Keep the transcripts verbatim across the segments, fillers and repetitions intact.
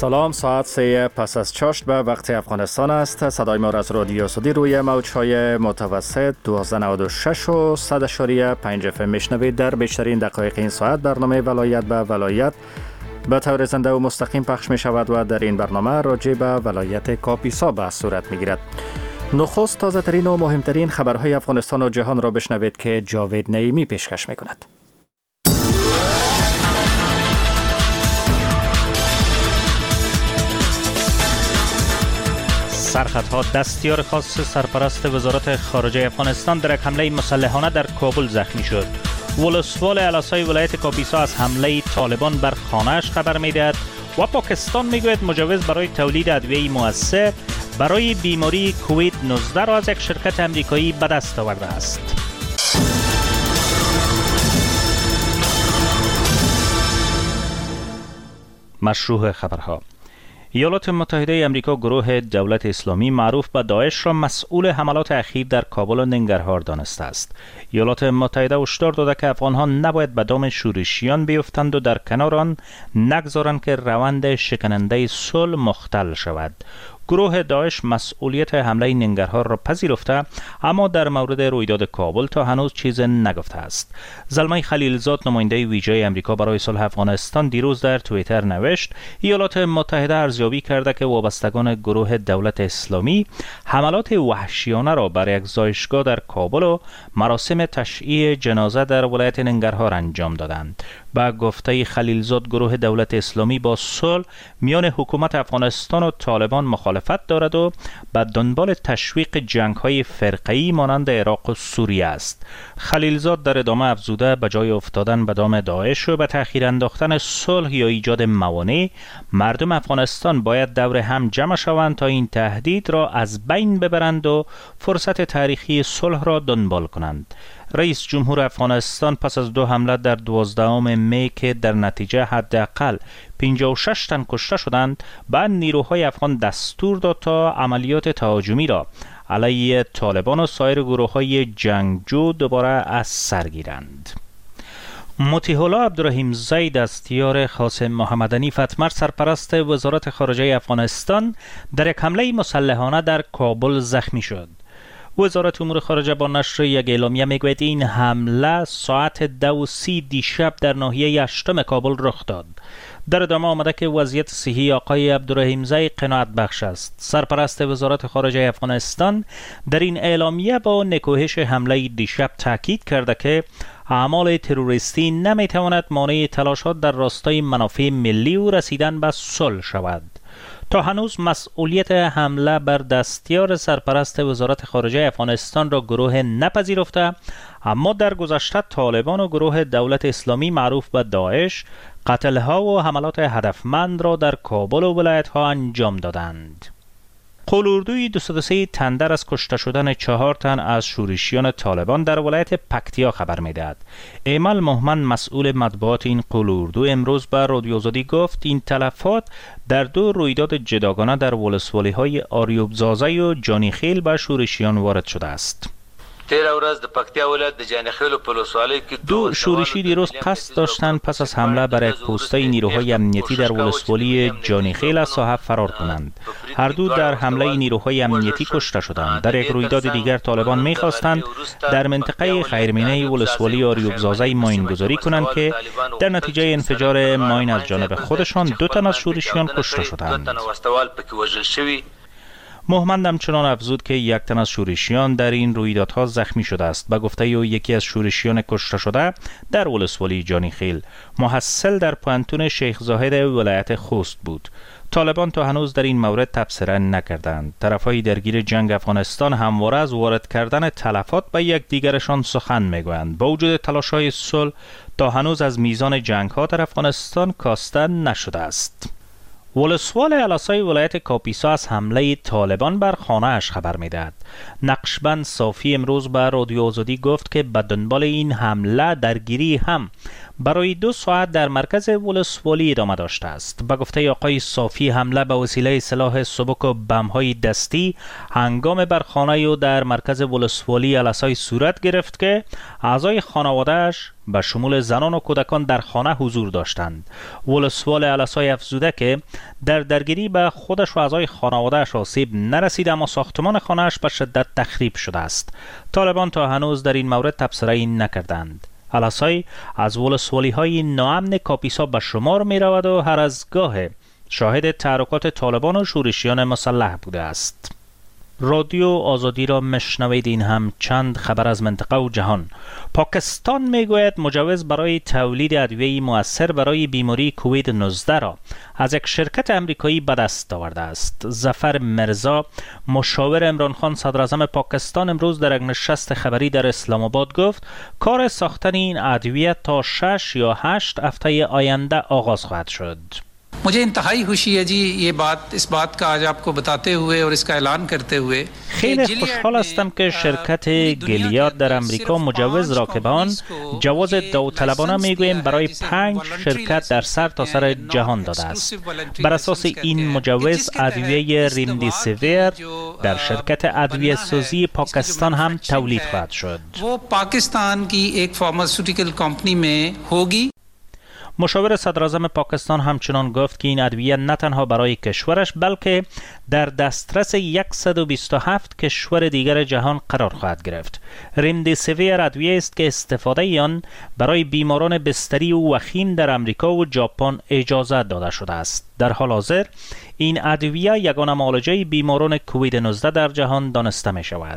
سلام، ساعت سه پس از چاشت به وقت افغانستان است. صدای ما را از رادیو سودی روی موج‌های متوسط دویست و نود و شش و صد اشاری پنج اف ام میشنوید. در بیشترین دقایق این ساعت برنامه ولایت به ولایت به طور زنده و مستقیم پخش می شود و در این برنامه راجع به ولایت کاپیسا به صورت می گیرد. نخست تازه ترین و مهمترین خبرهای افغانستان و جهان را بشنوید که جاوید نعیمی پیشکش می کند. سرخطها دستیار خاص سرپرست وزارت خارجه افغانستان در یک حمله مسلحانه در کابل زخمی شد. ولسوال الاسای ولایت کاپیسا از حمله طالبان بر خانه‌اش خبر می‌دهد و پاکستان میگوید مجوز برای تولید ادویه مؤثر برای بیماری کووید نوزده را از یک شرکت امریکایی به دست آورده است. مشروع خبرها. ایالات متحده امریکا گروه دولت اسلامی معروف به داعش را مسئول حملات اخیر در کابل و ننگرهار دانسته است. ایالات متحده هشدار داده که افغانها نباید به دام شورشیان بیفتند و در کنار آن نگذارند که روند شکننده صلح مختل شود. گروه داعش مسئولیت حمله ننگرهار را پذیرفته، اما در مورد رویداد کابل تا هنوز چیز نگفته است. زلمه خلیلزاد، نماینده ویژه امریکا برای صلح افغانستان، دیروز در توییتر نوشت ایالات متحده ارزیابی کرده که وابستگان گروه دولت اسلامی حملات وحشیانه را بر یک زایشگاه در کابل و مراسم تشییع جنازه در ولایت ننگرهار انجام دادند. با گفته خلیلزاد، گروه دولت اسلامی با صلح میان حکومت افغانستان و طالبان مخالفت دارد و به دنبال تشویق جنگ‌های فرقه‌ای مانند عراق و سوریه است. خلیلزاد در ادامه افزوده به جای افتادن به دام داعش و به تأخیر انداختن صلح یا ایجاد موانع، مردم افغانستان باید دور هم جمع شوند تا این تهدید را از بین ببرند و فرصت تاریخی صلح را دنبال کنند. رئیس جمهور افغانستان پس از دو حمله در دوازدهم می که در نتیجه حداقل پنجاه و شش تن کشته شدند، بعد نیروهای افغان دستور داد تا عملیات تهاجمی را علیه طالبان و سایر گروه‌های جنگجو دوباره از سر گیرند. مطیع الله عبدالرحیم-زی، دستیار قاسم محمدنی فتمر، سرپرست وزارت خارجه افغانستان، در یک حمله مسلحانه در کابل زخمی شد. وزارت امور خارجه با نشر یک اعلامیه میگوید این حمله ساعت دو و سی دیشب در ناحیه هشتم کابل رخ داد. در ادامه آمده که وضعیت صحی آقای عبدالرحیم-زی قناعت بخش است. سرپرست وزارت خارجه افغانستان در این اعلامیه با نکوهش حمله دیشب تاکید کرده که اعمال تروریستی نمیتواند مانع تلاشات در راستای منافع ملی و رسیدن به صلح شود. تا هنوز مسئولیت حمله بر دستیار سرپرست وزارت خارجه افغانستان را گروه نپذیرفته، اما در گذشته طالبان و گروه دولت اسلامی معروف به داعش قتل‌ها و حملات هدفمند را در کابل و ولایت‌ها انجام دادند. قولوردوی دویست و سه تندر از کشته شدن چهار تن از شورشیان طالبان در ولایت پکتیا خبر می‌دهد. ایمل محمد، مسئول مطبوعات این قولوردو، امروز به رادیو آزادی گفت این تلفات در دو رویداد جداگانه در ولسوالی‌های آریوب زازه و جانیخیل به شورشیان وارد شده است. دو شورشی دیروز قصد داشتند پس از حمله بر یک پوسته نیروهای امنیتی در ولسوالی جانیخیل از ساحه فرار کنند. هر دو در حمله نیروهای امنیتی کشته شدند. در یک رویداد دیگر طالبان می‌خواستند در منطقه خیرمینه ولسوالی آریوب زازه ماینگذاری کنند که در نتیجه انفجار ماین از جانب خودشان دو تن از شورشیان کشته شدند. محمد همچنان افزود که یک تن از شورشیان در این رویدادها زخمی شده است. به گفته او یکی از شورشیان کشته شده در ولسوالی جانیخیل محصل در پانتون شیخ زاهد ولایت خوست بود. طالبان تا هنوز در این مورد تبصره نکردند. طرفهای درگیر جنگ افغانستان همواره از وارد کردن تلفات به یکدیگرشان سخن میگویند. با وجود تلاش‌های صلح تا هنوز از میزان جنگ‌ها در افغانستان کاسته نشده است. ولسوال الاسای ولایت کاپیسا از حمله طالبان بر خانه‌اش خبر می‌دهد. نقشبند صافی امروز به رادیو آزادی گفت که به دنبال این حمله درگیری هم برای دو ساعت در مرکز ولسوالی ادامه داشته است. به گفته آقای صافی حمله به وسیله سلاح سبک و بم‌های دستی هنگام بر خانه او در مرکز ولسوالی الاسای صورت گرفت که اعضای خانواده‌اش به شمول زنان و کودکان در خانه حضور داشتند. ولسوال الاسای افزوده که در درگیری به خودش و اعضای خانواده‌اش آسیب نرسید، اما ساختمان خانه‌اش به شدت تخریب شده است. طالبان تا هنوز در این مورد تبصره‌ای نکردند. الاسای از ولسوالی‌های ناامن کاپیسا به شمار می رود و هر از گاه شاهد تحرکات طالبان و شورشیان مسلح بوده است. رادیو آزادی را مشنوید. این هم چند خبر از منطقه و جهان. پاکستان میگوید مجوز برای تولید ادویه مؤثر برای بیماری کووید نوزده را از یک شرکت امریکایی به دست آورده است. ظفر مرزا مشاور عمران خان صدر اعظم پاکستان امروز در یک نشست خبری در اسلام آباد گفت کار ساختن این ادویه تا شش یا هشت هفته آینده آغاز خواهد شد. मुझे इंतहाई खुशी है जी ये बात इस बात का आज आपको बताते हुए और इसका ऐलान करते हुए خیلی خوشحال هستم که شرکت گلیاد در امریکا مجوز را که به آن جواز داوطلبانه میگوییم برای پنج شرکت در سر تا سر جهان داده است. بر اساس این مجوز ادویه ریمدیسیویر در شرکت ادویه سازی پاکستان هم تولید خواهد شد. वो पाकिस्तान की एक फार्मास्यूटिकल कंपनी में होगी. مشاور صدر اعظم پاکستان همچنان گفت که این ادویه نه تنها برای کشورش بلکه در دسترس صد و بیست و هفت کشور دیگر جهان قرار خواهد گرفت. ریمدیسیویر ادویه است که استفاده آن برای بیماران بستری و وخیم در امریکا و ژاپن اجازه داده شده است. در حال حاضر این ادویه یگانه معالجه بیماران کووید نوزده در جهان دانسته می شود.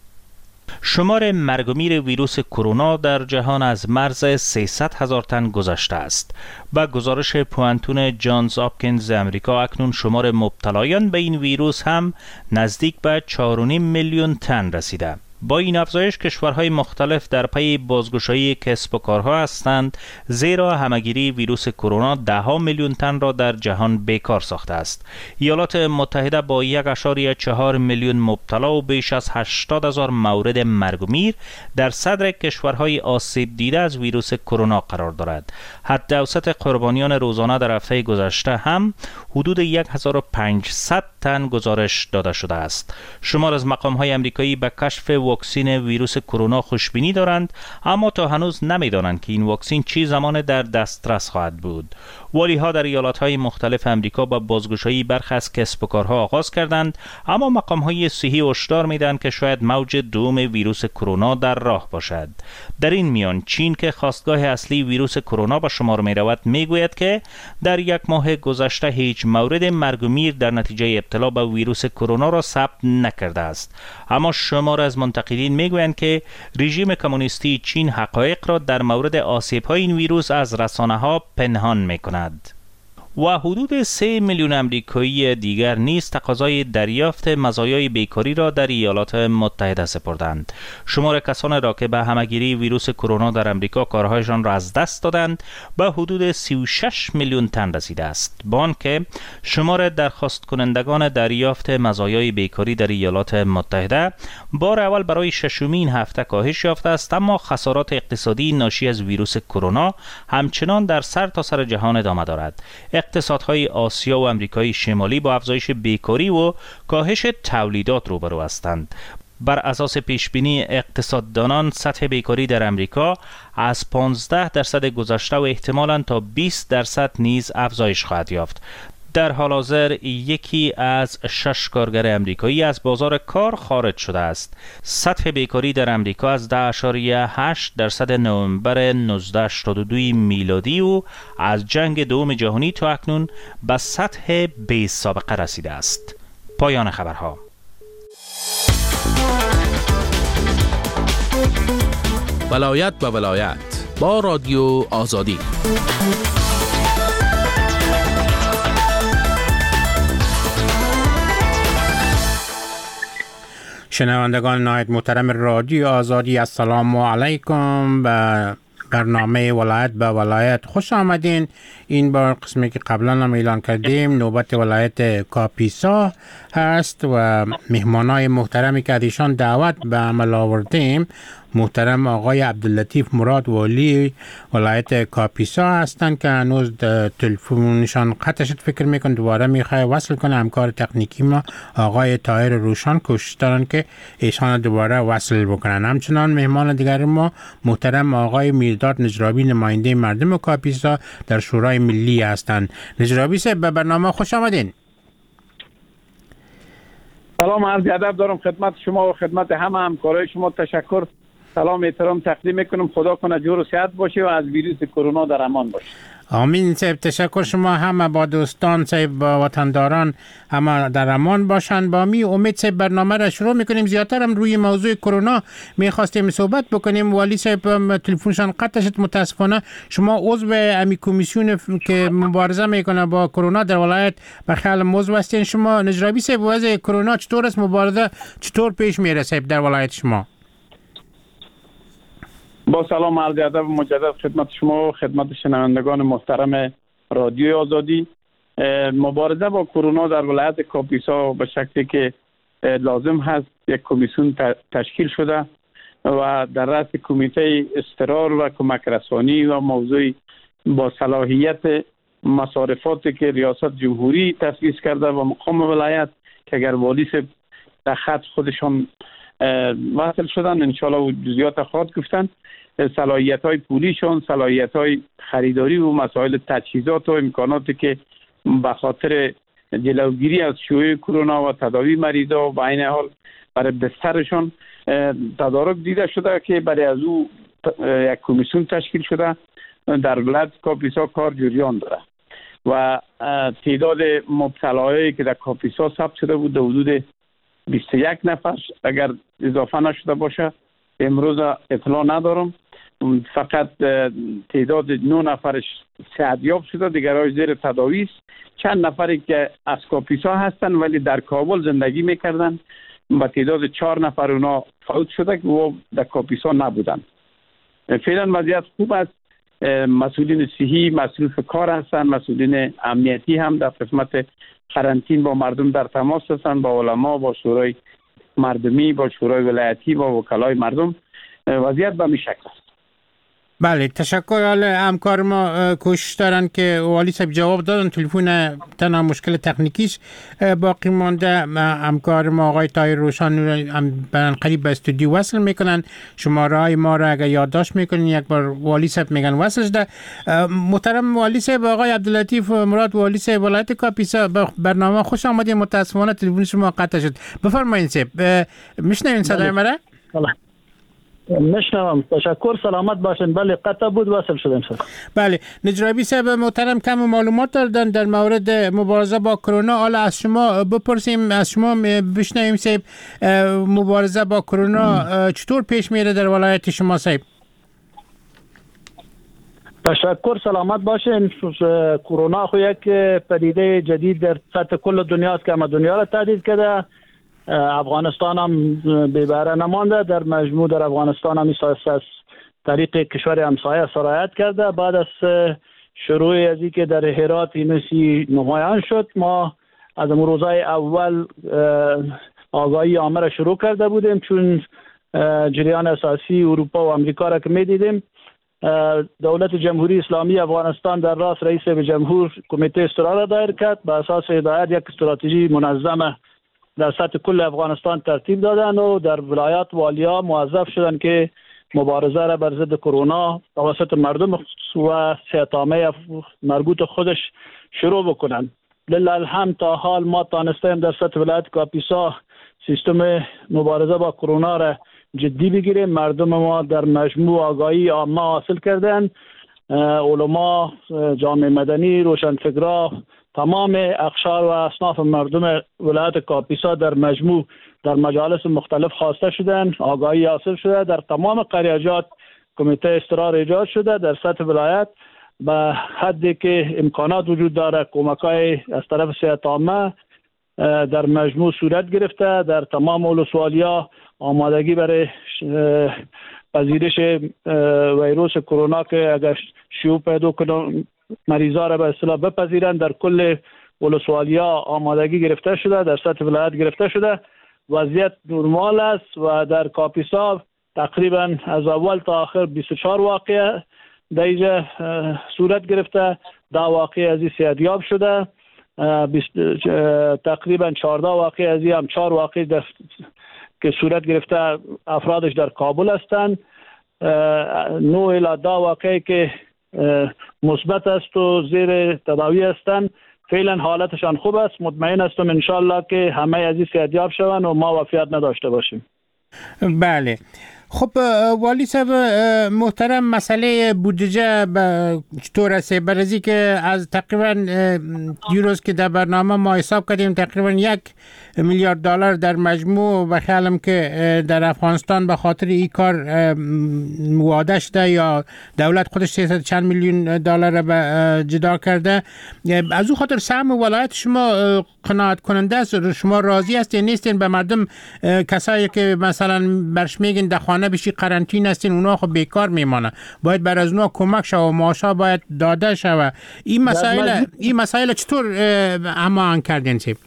شمار مرگ و میر ویروس کرونا در جهان از مرز سیصد هزار تن گذشته است. با گزارش پوانتون جانز آپکینز امریکا اکنون شمار مبتلایان به این ویروس هم نزدیک به چهار و نیم میلیون تن رسیده. با این افزایش کشورهای مختلف در پی بازگشایی کسب و کارها هستند، زیرا همگیری ویروس کرونا ده ها میلیون تن را در جهان بیکار ساخته است. ایالات متحده با یک ممیز چهار میلیون مبتلا و بیش از هشتاد هزار مورد مرگ و میر در صدر کشورهای آسیب دیده از ویروس کرونا قرار دارد. حد اوسط قربانیان روزانه در هفته گذشته هم حدود هزار و پانصد تن گزارش داده شده است. شمار از مقام‌های آمریکایی به کشف واکسن ویروس کرونا خوشبینی دارند، اما تا هنوز نمی‌دانند که این واکسن چی زمان در دسترس خواهد بود. والی‌ها در ایالت‌های مختلف آمریکا با بازگشایی برخی از کسب و کارها آغاز کردند، اما مقام‌های صحی هشدار می‌دهند که شاید موج دوم ویروس کرونا در راه باشد. در این میان چین که خاستگاه اصلی ویروس کرونا به شمار می‌رود می‌گوید که در یک ماه گذشته هیچ مورد مرگ و میر در نتیجه ابتلا به ویروس کرونا را ثبت نکرده است. اما شمار از منتقدین می‌گویند که رژیم کمونیستی چین حقایق را در مورد آسیب‌های این ویروس از رسانه‌ها پنهان می‌کند. و حدود سه میلیون امریکایی دیگر نیز تقاضای دریافت مزایای بیکاری را در ایالات متحده سپردند. شمار کسان را که به همگیری ویروس کرونا در امریکا کارهایشان را از دست دادند به حدود سی و شش میلیون تن رسیده است. با آنکه شمار درخواست کنندگان دریافت مزایای بیکاری در ایالات متحده بار اول برای ششمین هفته کاهش یافته است، اما خسارات اقتصادی ناشی از ویروس کرونا همچنان در سر تا سر جهان ادامه دارد. اقتصادهای آسیا و امریکای شمالی با افزایش بیکاری و کاهش تولیدات روبرو هستند. بر اساس پیشبینی اقتصاددانان سطح بیکاری در امریکا از پانزده درصد گذشته و احتمالاً تا بیست درصد نیز افزایش خواهد یافت. در حال حاضر یکی از شش کارگر امریکایی از بازار کار خارج شده است. سطح بیکاری در امریکا از ده اشاریه هشت درصد نوامبر هزار و نهصد و هشتاد و دو میلادی و از جنگ دوم جهانی تا اکنون به سطح بی سابقه رسیده است. پایان خبرها. ولایت به ولایت با رادیو آزادی. شنوندگان نهایت محترم رادیو آزادی، السلام علیکم. به برنامه ولایت به ولایت خوش آمدین. این بار قسمی که قبلا هم اعلان کردیم نوبت ولایت کاپیسا هست و مهمانای محترمی که ازشان دعوت به عمل آوردیم محترم آقای عبداللطیف مراد والی ولایت کاپیسا هستند که هنوز تلفنشان قطع شد. فکر میکن دوباره میخوای وصل کنه. همکار تکنیکی ما آقای طاهر روشان کوشش دارن که ایشان دوباره وصل بکنن. همچنان مهمان دیگر ما محترم آقای میرداد نجرابی نماینده مردم کاپیسا در شورای ملی هستند. نجرابی صاحب به برنامه خوش آمدین. سلام، عرض ادب دارم خدمت شما و خدمت همه همکارای شما. تشکر، سلام احترام تقدیم میکنم. خدا کنه جور و صحت باشه و از ویروس کرونا در امان باشه. آمین صاحب، تشکر. شما همه با دوستان صاحب با وطنداران همه در امان باشند. با می امید صاحب برنامه را شروع میکنیم. زیادتر هم روی موضوع کرونا میخواستیم صحبت بکنیم. والی صاحب تلفنشان قطع شد متاسفانه. شما عضو امی کمیسیون که مبارزه میکنه با کرونا در ولایت بخیال موضوع هستین. شما نجرابی صاحب وضع کرونا چطور است؟ مبارزه چطور پیش میره صاحب در ولایت شما؟ با سلام عرض ادب مجدد خدمت شما و خدمت شنوندگان محترم رادیو آزادی. مبارزه با کرونا در ولایت کاپیسا به شکلی که لازم هست یک کمیسیون تشکیل شده و در رأس کمیته استقرار و کمک رسانی و موضوع با صلاحیت مصارفاتی که ریاست جمهوری تأسیس کرده و مقام ولایت که اگر والی در خط خودشان وصل شدن انشالله و جزئیات خواهد گفتن، صلاحیت های پولیشون، صلاحیت های خریداری و مسائل تجهیزات و امکاناتی که به خاطر جلوگیری از شیوع کرونا و تداوی مریضا و به عین حال برای بسترشون تدارک دیده شده که برای از او یک کمیسیون تشکیل شده در ولایت کاپیسا کار جریان داره و تعداد مبتلایی که در کاپیسا ثبت شده بود در حدود بیست و یک نفر اگر اضافه نشده باشه. امروز اطلاع ندارم، فقط تعداد نه نفرش صحتیاب شده، دیگرای زیر تداوی است. چند نفری که از کاپیسا هستن ولی در کابل زندگی میکردن و تعداد چهار نفر اونا فوت شده که او در کاپیسا نبودن. فعلا وضعیت خوب است. مسئولین صحی مصروف کار هستن، مسئولین امنیتی هم در قسمت قرنطین با مردم در تماس هستند، با علما، با شورای مردمی، با شورای ولایتی، با وکلای مردم. وضعیت به این شکل است. بله، تشکر. حالا همکار ما کوشش دارن که والی صاحب جواب دادن. تلفن تنها مشکل تکنیکیش باقی مانده. همکار ما آقای طاهر روشان هم قریب به استودیو وصل میکنن. شماره های ما را اگر یادداشت میکنین یک بار والی صاحب میگن وصلش ده. محترم والی صاحب، آقای عبداللطیف مراد والی صاحب ولایت کاپیسا، برنامه خوش آمدید. متاسفانه تلفن شما قطع شد. بفرمایید صاحب، میشنوین صدای مرا؟ مشنوم. تشکر، سلامت باشین. بله قطع بود، وصل شدیم سر. بله، نجرابی صاحب محترم کم معلومات دادن در مورد مبارزه با کرونا. حالا از شما بپرسیم، از شما بشنویم صاحب مبارزه با کرونا چطور پیش میره در ولایت شما صاحب؟ تشکر، سلامت باشین. کرونا خو یک پدیده جدید در سطح کل دنیا است که همه دنیا را تهدید کرده. افغانستان هم بی‌بهره نمانده. در مجموع در افغانستان هم از طریق کشور همسایه سرایت کرده. بعد از شروع از این که در هرات اینسی نمایان شد، ما از روزهای اول آگاهی عامه را شروع کرده بودیم، چون جریان اساسی اروپا و امریکا را که می‌دیدیم. دولت جمهوری اسلامی افغانستان در راست رئیس جمهور کمیته استقرار را دایر کرد. به اساس هدایت یک استراتژی منظمه در سطح کل افغانستان ترتیب دادن و در ولایات والیا موظف شدن که مبارزه را بر ضد کرونا توسط مردم و صحت‌عامه مربوط خودش شروع بکنن. لله الحمد تا حال ما تانستیم در سطح ولایت کاپیسا سیستم مبارزه با کرونا را جدی بگیریم. مردم ما در مجموع آگاهی عامه حاصل کردن. علما، جامعه مدنی، روشنفکرا، تمام اقشار و اصناف مردم ولایت کاپیسا در مجموع در مجالس مختلف خواسته شدن، آگاهی حاصل شده. در تمام قریجات کمیته استقرار ایجاد شده. در سطح ولایت به حدی که امکانات وجود داره کمک‌های از طرف صحت عامه در مجموع صورت گرفته. در تمام ولسوالیا آمادگی برای پذیرش ویروس کرونا که اگر شیوع پیدا کنه مریضا را به اصطلاح بپذیرند در کل ولسوالیا آمادگی گرفته شده. در سطح ولایت گرفته شده. وضعیت نرمال است و در کاپیسا تقریبا از اول تا آخر بیست و چهار واقعه در اینجا صورت گرفته. ده واقعه از این صحتیاب شده، تقریبا چهارده واقعه از این هم چهار واقعه در که صورت گرفته افرادش در کابل هستند. نه الی ده واقعه که مثبت است و زیر تداوی هستند. فعلا حالتشان خوب است. مطمئن هستم ان شاء الله که همه از این صحتیاب شوند و ما وفیات نداشته باشیم. بله. خب والی صاحب محترم، مسئله بودجه چطور است؟ برای که از تقریبا دیروز که در برنامه ما حساب کردیم تقریبا یک میلیارد دلار در مجموع و خیالم که در افغانستان به خاطر این کار مواده شده یا دولت خودش سیصد چند میلیون دلار جدا کرده. از او خاطر سهم ولایت شما قناعت کننده است؟ شما راضی هستین نیستین؟ به مردم کسایی که مثلا برش میگین در خانه بشی قرنطین هستین اونا خب بیکار میمانه، باید بر از اونا کمک شود و معاشا باید داده شود. این مسائل این مسائل چطور هماهنگ کردین سیب؟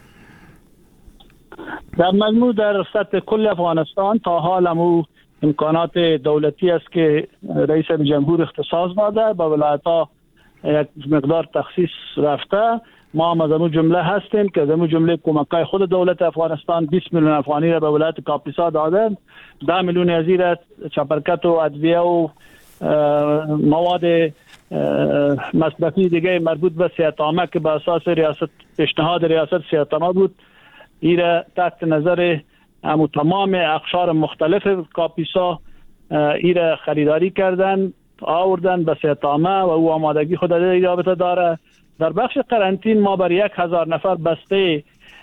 در مجموع در سطح کل افغانستان تا حال همو امکانات دولتی است که رئیس جمهور اختصاص داده، با ولایت ها یک مقدار تخصیص رفته. ما هم از همون جمله هستیم که از همون جمله کمکای خود دولت افغانستان بیست میلیون افغانی را به ولایت کاپیسا دادن. ده میلیون از این را چپرکت و ادویه و مواد مصرفی دیگه مربوط به صحت عامه که به اساس ریاست پیشنهاد ریاست صحت عامه بود، این را تحت نظر همون تمام اقشار مختلف کاپیسا این را خریداری کردن، آوردن به صحت عامه و او آمادگی خود را رابطه داره. در بخش قرنطین ما بر یک هزار نفر بسته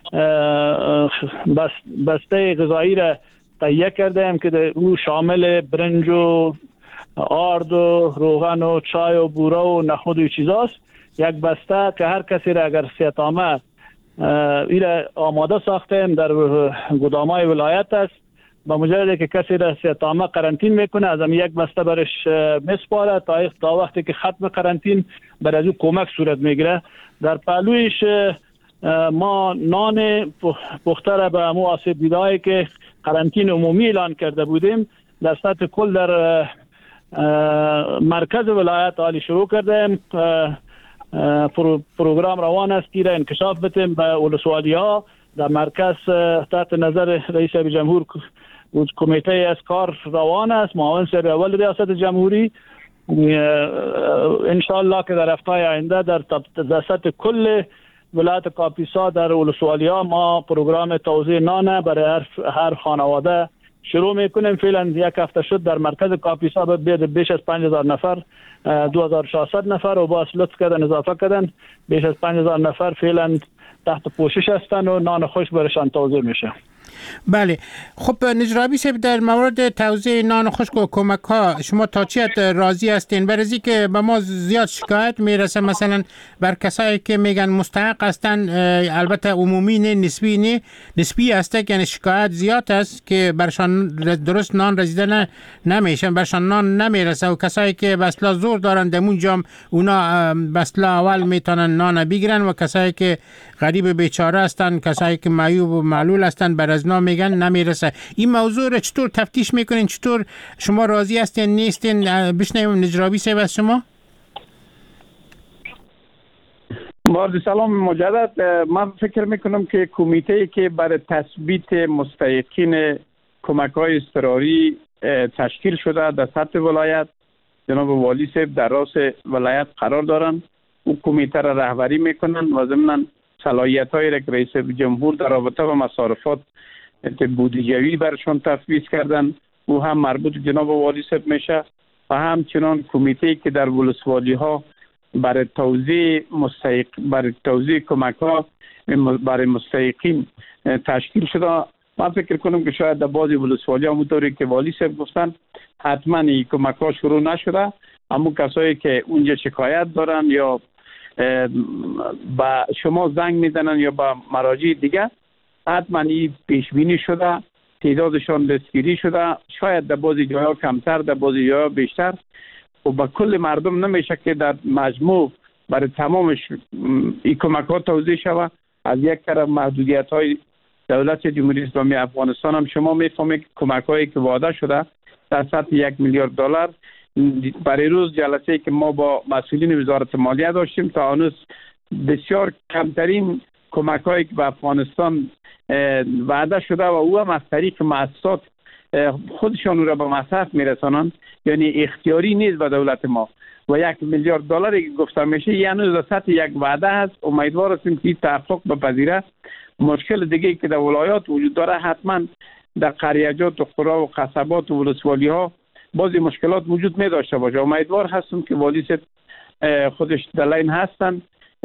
بسته غذایی را تهیه کردیم که او شامل برنج و آرد و روغن و چای و بوره و نخود و چیزاست. یک بسته که هر کسی را اگر صحت عامه این را آماده ساختیم در گودامای ولایت است. با مجرد که کسی را صحت عامه قرنطین میکنه از هم یک بسته برش میسپاره تا تا وقتی که ختم قرنطین بر از او کمک صورت میگیره. در پهلویش ما نان پخته را به همو آسیب دیده‌ای که قرنطین عمومی اعلان کرده بودیم در سطح کل در مرکز ولایت حالی شروع کردیم. پروگرام روان است که را انکشاف بدیم به ولسوالی ها. در مرکز تحت نظر رئیس جمهور کمیته از کار روان است، معاون سر اول ریاست جمهوری. انشاءالله که در هفته آینده در در سطح کل ولایت کاپیسا در ولسوالی ها ما پروگرام توزیع نان برای هر, هر خانواده شروع میکنیم. فعلا یک هفته شد در مرکز کاپیسا بیش از پنج هزار نفر دو هزار و ششصد نفر و باز لطف کردن اضافه کردن بیش از پنج هزار نفر فعلا تحت پوشش هستند و نان خوش برشان توزیع میشه. بله. خب نجرابی صاحب، در مورد توزیع نان خشک و کمک ها شما تا چی حد راضی هستین؟ برای که به ما زیاد شکایت میرسه مثلا بر کسایی که میگن مستحق هستن، البته عمومی نه، نسبی نه، نسبی هسته یعنی شکایت زیاد است که برشان درست نان رسیده نه نمیشن، برشان نان نمیرسه و کسایی که بسلا زور دارن دمون جام اونا بسلا اول میتونن نان بگیرن و کسایی که غریب بیچاره هستن، کسایی که معیوب و معلول هستن بر از نام میگن نمیرسه. این موضوع را چطور تفتیش میکنین؟ چطور شما راضی هستین نیستین؟ بشنویم نجرابی صاحب از شما. با سلام مجدد. من فکر میکنم که کمیته که برای تثبیت مستحقین کمک های اضطراری تشکیل شده در سطح ولایت، جناب والی صاحب در راس ولایت قرار دارن، او کمیته را رهبری میکنن و ضمن صلاحیت های را که رئیس جمهور در رابطه با مصارفات بودجوی برشان تفویض کردن او هم مربوط جناب والی صاحب میشه و همچنان کمیته که در ولسوالی ها برای توزیع مستحق برای توزیع کمک ها برای مستحقین تشکیل شده. من فکر کنم که شاید در بعضی ولسوالی ها همونطوری که والی صاحب گفتن حتما این کمک ها شروع نشده، اما کسایی که اونجا شکایت دارن یا با شما زنگ میزنن یا با مراجع دیگه حتما این پیش بینی شده، تعدادشان دستگیری شده، شاید در بعضی جاها کمتر در بعضی جاها بیشتر و با کل مردم نمیشه که در مجموع برای تمامش این کمک ها توزیع شود. از یک طرف محدودیت های دولت جمهوری اسلامی افغانستان هم شما میفهمید کمک هایی که وعده شده در سطح یک میلیارد دلار. برای روز جلسه که ما با مسئولین وزارت مالیه داشتیم تا هنوز بسیار کمترین کمک‌هایی که به افغانستان وعده شده و او هم از طریق مؤسسات خودشان او را به مصرف میرسانند، یعنی اختیاری نیست به دولت ما و یک میلیارد دلاری که گفته میشه یعنی در سطح یک وعده هست. امیدوار هستیم که تحقق بپذیره. مشکل دیگه که در ولایات وجود داره حتما در قریجات و قرا و قصبات و ولسوالی ها بعضی مشکلات وجود می داشته باشه. امیدوار هستم که والی خودش دلین هستن.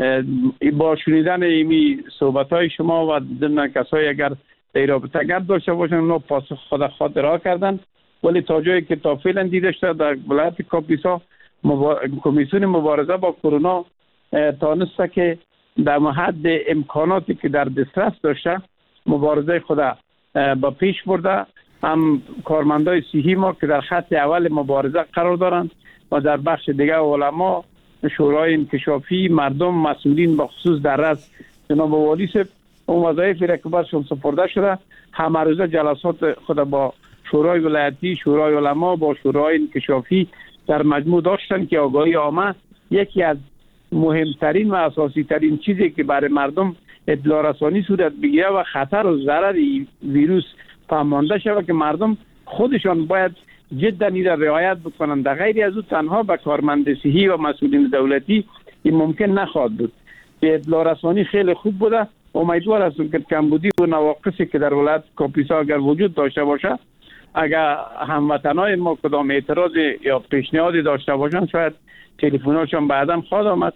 با شنیدن ایمی صحبت های شما و ضمن کسایی اگر در رابطه گپ داشته باشن اونا پاسخ خود خود را کردن، ولی تا جایی که تا فعلا دیده شده در ولایت کاپیسا مبا... کمیسیون مبارزه با کرونا تانسته که در حد امکاناتی که در دسترس داشته مبارزه خود با پیش برده. هم کارمندای صحی ما که در خط اول مبارزه قرار دارند و در بخش دیگه علما، شورای انکشافی، مردم، مسئولین با خصوص در رأس جناب والی صاحب اون وظایفی را که برشون سپرده شده همه روزه جلسات خود با شورای ولایتی، شورای علما، با شورای انکشافی در مجموع داشتن که آگاهی عامه یکی از مهمترین و اساسی ترین چیزی که برای مردم اطلاع رسانی صورت بگیره و خطر و ضرر ویروس فهمانده شود که مردم خودشان باید جدا این را رعایت بکنند. در غیر از او تنها به کارمند صحی و مسئولین دولتی این ممکن نخواهد بود. اطلاع رسانی خیلی خوب بوده. امیدوار هستم که کمبودی و نواقصی که در ولایت کاپیسا اگر وجود داشته باشه، اگر هموطنای ما کدام اعتراض یا پیشنهادی داشته باشن شاید تلفن‌هاشون بعداً خواهد آمد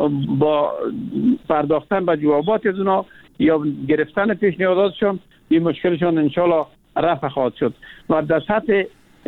با پرداختن به جوابات از اونا یا گرفتن پیشنهاداتشون این مشکلشون انشالله رفع خواهد شد. و در سطح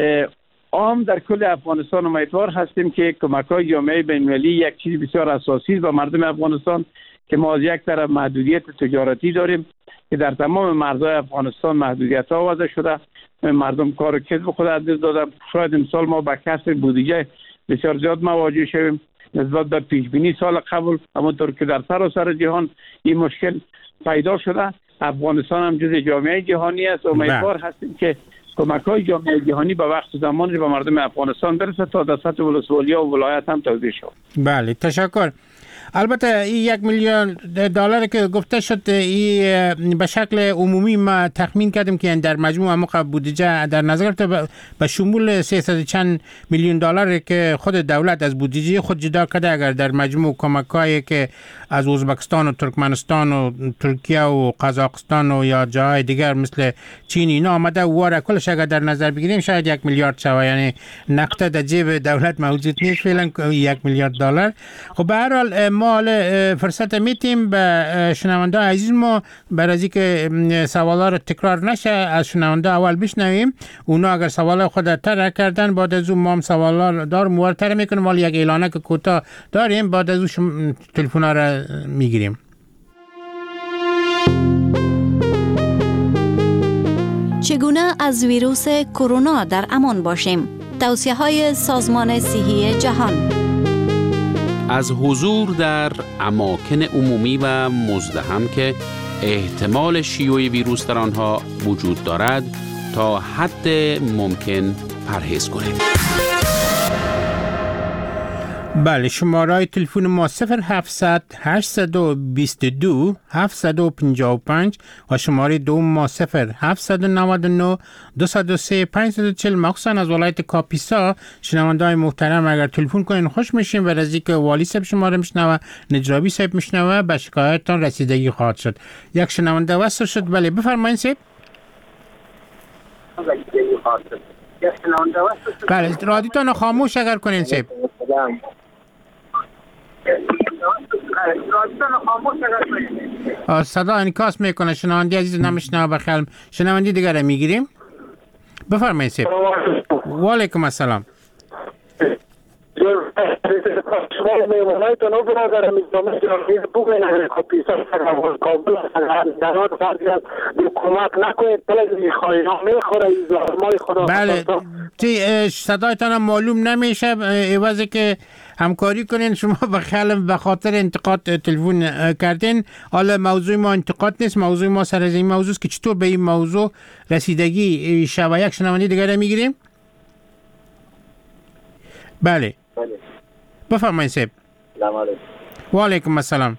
عام در کل افغانستان امیدوار هستیم که کمک‌های جامعه بین‌المللی یک چیز بسیار اساسی است و مردم افغانستان که ما از یک طرف محدودیت تجارتی داریم که در تمام مرزهای افغانستان محدودیت‌ها وضع شده، مردم کار و کسب خود از دست دادن. شاید امسال ما با کسر بودجه بسیار زیاد مواجه شویم نسبت به پیش بینی سال قبل، همونطور که در سراسر جهان این مشکل پیدا شده. افغانستان هم جز جامعه جهانی است. امیدوار هستیم که کمک‌های جامعه جهانی به وقت زمانی به مردم افغانستان برسه تا در سطح ولسوالی‌ها و ولایت هم توزیع شود. بله، تشکر. البته این یک میلیون دلار که گفته شد این به شکل عمومی ما تخمین کردیم که در مجموع موقع بودجه در نظر گرفته به شمول سیصد چند میلیون دلار که خود دولت از بودجه خود جدا کرده. اگر در مجموع کمک‌هایی که از ازبکستان و ترکمنستان و ترکیه و قزاقستان و یا جای دیگر مثل چین اینا آمده و کلش اگر در نظر بگیریم شاید یک میلیارد شود، یعنی نقطه در جیب دولت موجود نیست فعلا یک میلیارد دلار. خب به هر حال ما فرصت میتیم به شنونده عزیز ما برای از اینکه سوالا رو تکرار نشه از شنونده اول بشنویم. اونا اگر سوالا خود طرح کردن بعد از اون ما هم سوالا دار مورتر میکنیم، ولی یک اعلانه که کوتاه داریم بعد از اون تلفن رو میگیریم. چگونه از ویروس کرونا در امان باشیم؟ توصیه های سازمان صحی جهان. از حضور در اماکن عمومی و مزدحم که احتمال شیوع ویروس در آنها وجود دارد تا حد ممکن پرهیز کنید. بله، شماره تلفن ما صفر هفتصد هشتصد و بیست و دو هفتصد و پنجاه و پنج و شماره دوم ما صفر هفتصد و نود و نه دویست و سه پانصد و چهل. مخصوصا از ولایت کاپیسا شنونده‌های محترم اگر تلفن کنین خوش میشیم و از اینکه والی صاحب شماره میشنوه، نجرابی صاحب میشنوه، به شکایتتان رسیدگی خواهد شد. یک شنونده وصل شد. بله بفرمایید صاحب. بله، رادیوتون رو خاموش اگر کنین صاحب. صدا انعکاس میکنه، شنونده عزیز نمیشنوه. بخیر شنونده دیگر رو میگیریم. بفرمایید صاحب. و علیکم السلام. شما میمونایتون رو برادر میزامه جانگیر بگوین کاپیسا سرگوان کابل درات فرزیان کمک نکنید تلویزی خواهی ها میخوره ایزلامای خدا. بله، صدایتان معلوم نمیشه، عوضی که همکاری کنین. شما بخیال به خاطر انتقاد تلفن کردین. حالا موضوع ما انتقاد نیست، موضوع ما سر از این موضوع است که چطور به این موضوع رسیدگی شود. یک شنونده دیگر میگیریم. بله بله. بفرمایید صاحب. سلام علیکم. و علیکم السلام.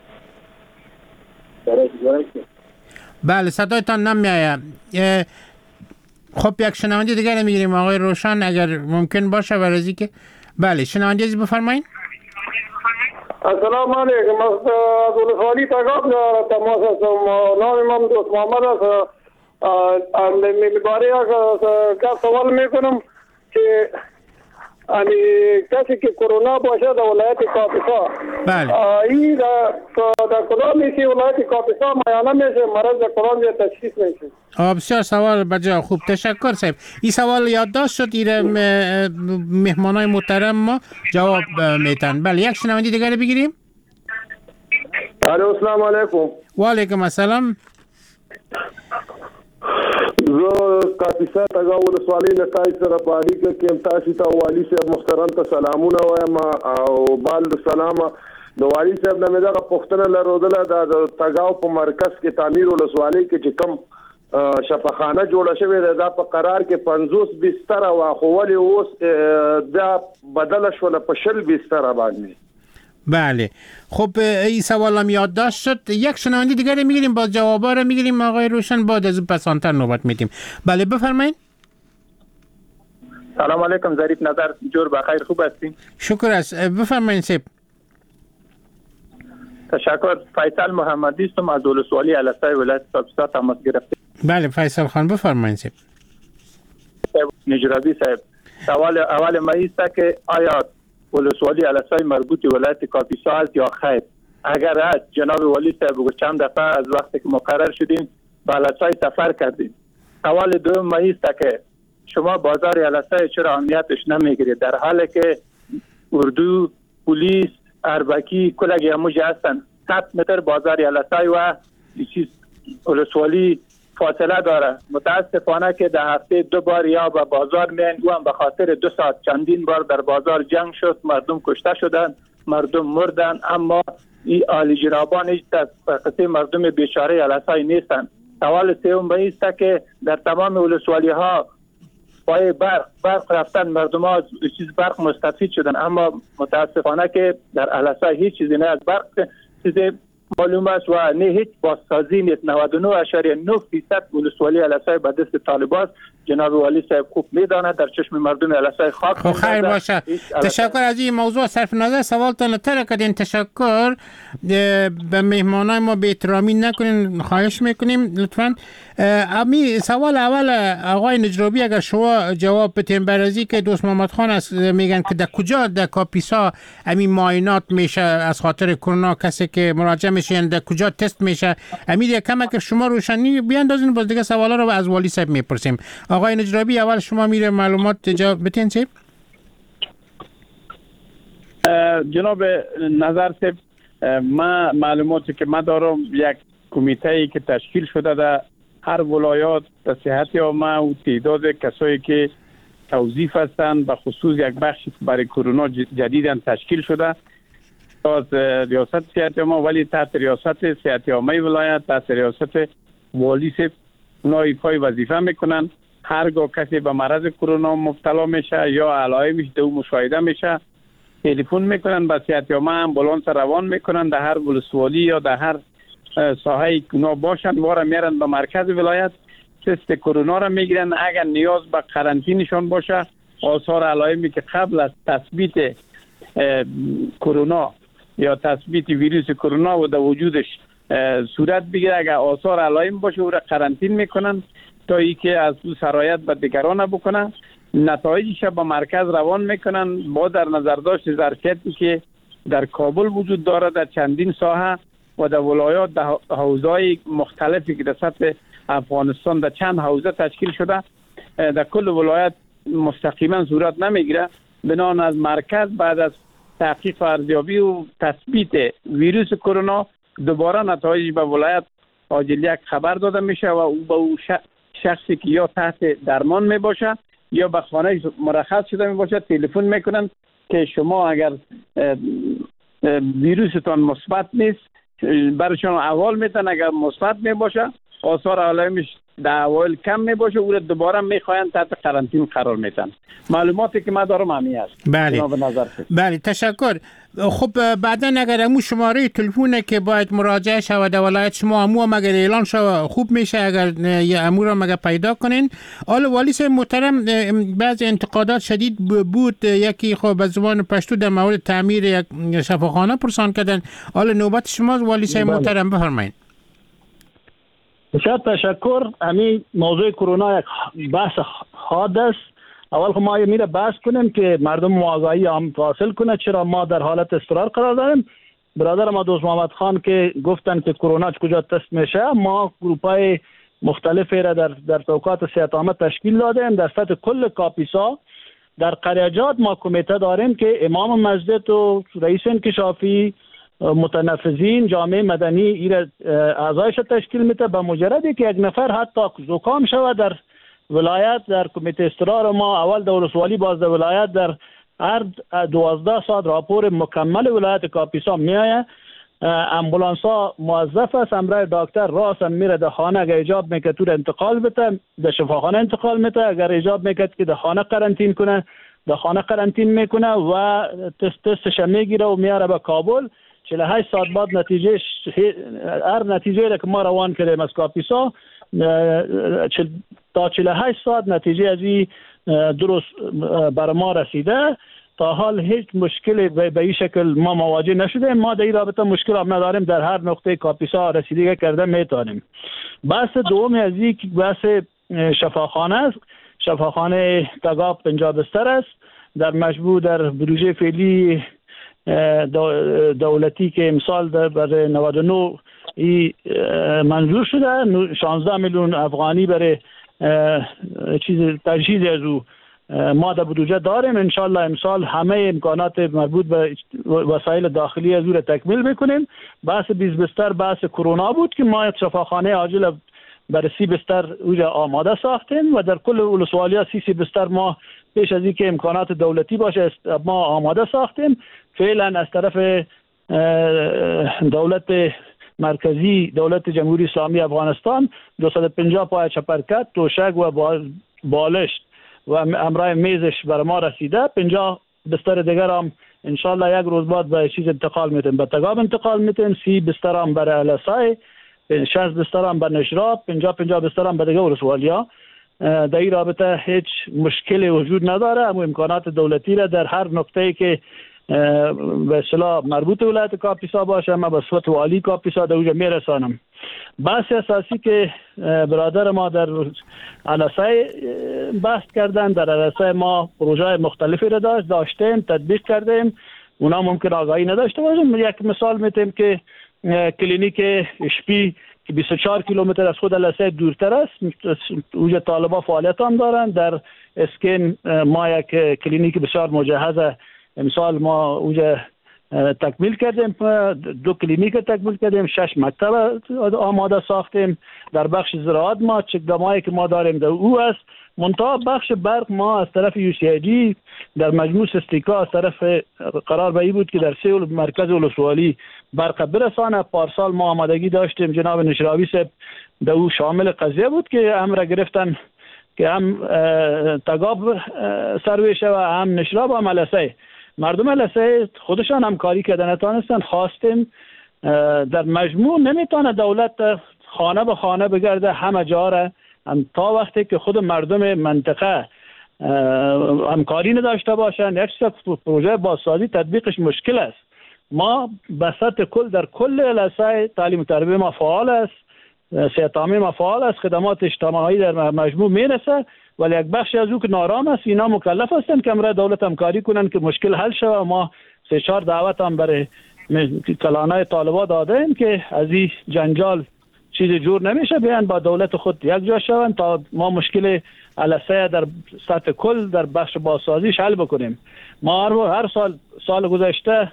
بله صدایتان نمیآید. خب یک شنونده دیگر میگیریم آقای روشن اگر ممکن باشه برای که بله شنونده از بفرمایید. السلام علیکم. از ولسوالی تگاب تماس هستم. نام من دوست محمد است. میباری که سوال میکنم که یعنی کسی که کرونا باشه در ولایت کاپیسا بله این در کدام میشه ولایت کاپیسا معاینه میشه مرض کرونا یا تشخیص میشه؟ بسیار سوال بجا خوب تشکر صاحب. این سوال یادداشت شد ایره مهمانای محترم ما جواب میتن. بله یک شنونده دیگر بگیریم. السلام علیکم. و علیکم السلام. زه کاپیسا تګا ولسوالۍ له تاسو سره په اړیکه کې یم. تاسو ته والي صاحب محترم ته سلامونه وایم او بال سلام. د والي صاحب نه مې دغه پوښتنه لرودله د تګاو په مرکز کې تعمیر ولسوالۍ کې چې کوم شفاخانه جوړه شوې ده دا په قرار کې پنځوس بستر واخولې اوس دا بدله شوله په شل بستر باندې. بله خب این سوال هم یادداشت شد. یک شنونده دیگر میگیریم باز جوابا رو میگیریم آقای روشن بعد از پسانتر نوبت میدیم. بله بفرمایید. سلام علیکم ظریف نظر جور بخیر خوب هستین؟ شکر است بفرمایید صاحب. تشکر. فیصل محمدی هستم از ولسوالی الستای ولایت کاپیسا تماس گرفتم. بله فیصل خان بفرمایید صاحب. نجرابی صاحب سوال اول ما است که آیا ولسوالی الستای مربوط ولایت کاپیسا است یا خیر؟ اگر است جناب والی صاحب چند دفعه از وقتی که مقرر شدیم به الستای سفر کردیم. سوال دوم ما است که شما بازار الستای چرا اهمیتش نمیگیرید در حالی که اردو، پلیس، اربکی کلگی هموج هستن. صد متر بازار الستای و چیز ولسوالی فاصله داره. متاسفانه که در هفته دو بار یا به بازار میان و هم به خاطر دو ساعت چندین بار در بازار جنگ شد، مردم کشته شدن، مردم مردن، اما این عالی جنابان هیچ قصه مردم بیچاره الستای نیستن. سوال سوم به است که در تمام ولسوالی ها پای برق برق رفتن مردم ها چیز برق مستفید شدن، اما متاسفانه که در الستای هیچ چیزی نه از برق چیزی معلوم است و نه هیچ بازسازی نیست. نود و نه اشاریه نه فیصد ولسوالی الستای به دست طالبان. جناب والی صاحب خوب میداند در چشم مردم الستای خاک. خب خیر باشه. تشکر از این موضوع. صرف نظر سوالتان تر کردین. تشکر. به مهمانای ما به احترامی نکنین خواهش میکنیم لطفاً. امی سوال اول آقای نجرابی اگر شما جواب بدین برازی که دوست محمد خان است میگن که در کجا در کاپیسا امی معاینات میشه از خاطر کرونا کسی که مراجعه میشه در کجا تست میشه امی کم که شما روشنی بیاندازین باز دیگه سوالا رو از والی صاحب میپرسیم. آقای نجرابی اول شما میره معلومات جواب بدین صاحب. جناب نظر صاحب ما معلوماتی که ما دارم یک کمیته که تشکیل شده در هر ولایات در صحت عامه و تعداد کسایی که توظیف هستند به خصوص یک بخشی برای کرونا جدیداً تشکیل شده از ریاست صحت عامه ولی تحت ریاست صحت عامه ولایت تحت ریاست والی صاحب اونا ایفای وظیفه میکنن. هرگاه کسی به مرض کرونا مبتلا میشه یا علائمش دو مشاهده میشه تلفن میکنن به صحت عامه امبولانس روان میکنن در هر ولسوالی یا در هر ساحه اونا باشن واره میرن به مرکز ولایت تست کرونا را میگیرن. اگر نیاز به قرنطینشان باشه آثار علائمی که قبل از تثبیت کرونا یا تثبیت ویروس کرونا و در وجودش صورت بگیره اگر آثار علائم باشه او را قرنطین میکنن تا اینکه از او سرایت به دیگران بکنن. نتایجش به مرکز روان میکنن با در نظر داشت ظرفیتی که در کابل وجود داره در چندین ساحه و در ولایات در حوزه‌های مختلفی که در سطح افغانستان در چند حوزه تشکیل شده در کل ولایت مستقیما صورت نمیگیره. بنابراین از مرکز بعد از تحقیق و ارزیابی و تثبیت ویروس کرونا دوباره نتایج به ولایت عاجل یک خبر داده میشه و او به او شخصی که یا تحت درمان می باشه یا به خانه مرخص شده می باشه تلفن میکنن که شما اگر ویروستان مثبت نیست برشان احوال میتن اگر مثبت می باشه آثار علائمش در اوایل کم می باشه او دوباره میخواین تحت قرنطینه قرار میتن. معلوماتی که ما دارم همین است. بله بله تشکر. خب بعدا اگر امو شماره تلفونه که باید مراجعه شود در ولایت شما امو هم اگر اعلان شود خوب میشه اگر امو را مگه پیدا کنین. حالا والی صاحب محترم بعض انتقادات شدید بود، یکی خب به زبان پشتو در مورد تعمیر یک شفاخانه پرسان کردن. حالا نوبت شماست والی صاحب محترم، بفرمایید. بسیار تشکر. همین موضوع کرونا یک بحث حاد است. اول خب ما میره بحث کنیم که مردم آگاهی هم حاصل کنه چرا ما در حالت اضطرار قرار داریم. برادر ما دوست محمد خان که گفتن که کرونا کجا تست میشه، ما گروپای مختلفی را در در توقعات صحت عامه تشکیل دادیم. در سطح کل کاپیسا در قریجات ما کمیته داریم که امام مسجد و رئیس انکشافی، متنفذین، جامعه مدنی ایره اعضایش تشکیل میده. به مجردی که یک نفر حتی زکام شود در ولایت در کمیته اضطرار ما اول در ولسوالی باز در ولایت در هر دوازده ساعت راپور مکمل ولایت کاپیسا میآید. امبولانس ها موظف است امرای دکتر راسن میره در خانه، اگر ایجاب میکرد تو انتقال بده در شفاخانه انتقال میده، اگر ایجاب میکرد که در خانه قرنطین کنه در خانه قرنطین میکنه و تست تستش میگیره و میاره به کابل. چهل و هشت ساعت بعد نتیجه هر نتیجه را که ما روان کردیم از کاپیسا تا چهل و هشت ساعت نتیجه از این درست بر ما رسیده. تا حال هیچ مشکلی به این شکل ما مواجه نشده. ما در این رابطه مشکل هم نداریم، در هر نقطه کاپیسا رسیدگی کرده میتونیم. بحث دوم از این که بحث شفاخانه است. شفاخانه تگاب پنجاه بستر است. در مجموع در بروژه فعلی دولتی که امسال در برای نود و نه ای منظور شده، شانزده میلیون افغانی برای چیز تجهیز از او ما در بودجه داریم. انشالله امسال همه امکانات مربوط به وسایل داخلی از او را تکمیل میکنیم. بحث بیست بستر بحث کرونا بود که ما شفاخانه عاجل برای سی بستر او آماده ساختیم و در کل ولسوالی سی سی بستر ما پیش از اینکه امکانات دولتی باشه ما آماده ساختیم. فعلا از طرف دولت مرکزی دولت جمهوری اسلامی افغانستان دویست و پنجاه پای چپرکت، توشک و بالشت و امرای میزش بر ما رسیده. پنجاه بستر دیگر هم انشالله یک روز بعد به چیز انتقال میتیم، به تگاب انتقال میتیم. سی بستر هم برای الاسای، شصت بستر هم به نشراب، پنجاه پنجاه بستر هم به دیگر ولسوالیا. در این رابطه هیچ مشکلی وجود نداره. اما امکانات دولتی را در هر نقطه‌ای که به اصطلاح مربوط ولایت کاپیسا باشه ما به صورت والی کاپیسا در اونجا میرسانم. بحث اساسی که برادر ما در علاسای بحث کردن، در علاسای ما پروژه مختلفی را داشت داشتیم تطبیق کردیم. اونا ممکن آگاهی نداشته باشیم. یک مثال میتیم که کلینیک اشپی که بیست و چهار کیلومتر از خود علاسای دورتر است، اونجا طالبا فعالیت هم دارن. در اسکین ما یک کلینیک بسیار مجهز امسال ما اونجا تکمیل کردیم، دو کلینیک تکمیل کردیم، شش مکتب آماده ساختیم. در بخش زراعت ما چکدامایی که ما داریم در او است. منتها بخش برق ما از طرف یو سی ای جی در مجموع سستیکا از طرف قرار به این بود که در سه مرکز ولسوالی برق برسانه. پارسال ما آمادگی داشتیم، جناب نشراوی صاحب در او شامل قضیه بود که امر گرفتن که هم تگاب سرویشه و هم نشراب هم علسه. مردم علسه خودشان همکاری کردن نتانستن. خواستیم در مجموع نمیتونه دولت خانه به خانه بگرده همه جا را، تا وقتی که خود مردم منطقه همکاری نداشته باشن یک پروژه بازسازی تطبیقش مشکل است. ما به سطح کل در کل علسه تعلیم و تربیت ما فعال است، صحت عامه ما فعال است، خدمات اجتماعی در مجموع میرسه، ولی یک بخشی از او که نارام است اینا مکلف هستند که امر دولت همکاری کنن که مشکل حل شود. ما سه چهار دعوت هم برای کلانای طالبا دادیم که از این جنجال چیز جور نمیشه، بیان با دولت خود یک جا شوند تا ما مشکل علسه در سطح کل در بخش بازسازیش حل بکنیم. ما هر سال سال گذشته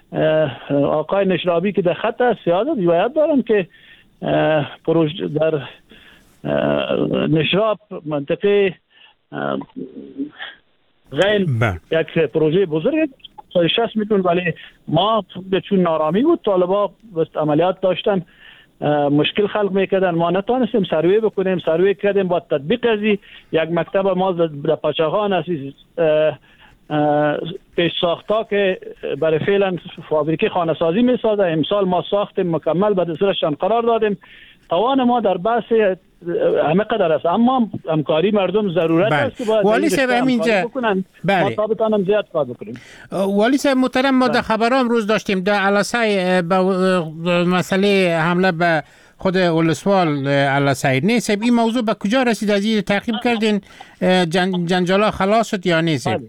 آقای نشرابی که در خط است سیادت روایت دارم که پروژه در نشراب منطقه غیر یک پروژه بزرگ شصت میلیون، ولی ما چون نارامی بود طالبا عملیات داشتن مشکل خلق میکردن. ما نتونستیم سروی بکنیم، سروی کردیم با تطبیق ازی یک مکتب ما در پاچاخان اساس پیش ساختا که برای فعلا فابریکه خانه سازی میسازه. امسال ما ساختیم مکمل به دستورشان قرار دادیم. توان ما در بحث همه قدر است، اما همکاری مردم ضرورت بله. است که باید والی صاحب همینجا بله. ما تا بتانم زیاد کار بکنیم. والی صاحب محترم، ما در خبرام روز داشتیم در علاسای با مسئله حمله به خود ولسوال علاسای نیست. این موضوع به کجا رسید؟ از این تعقیب کردین جن جنجالا خلاص شد یا نیست؟ بله.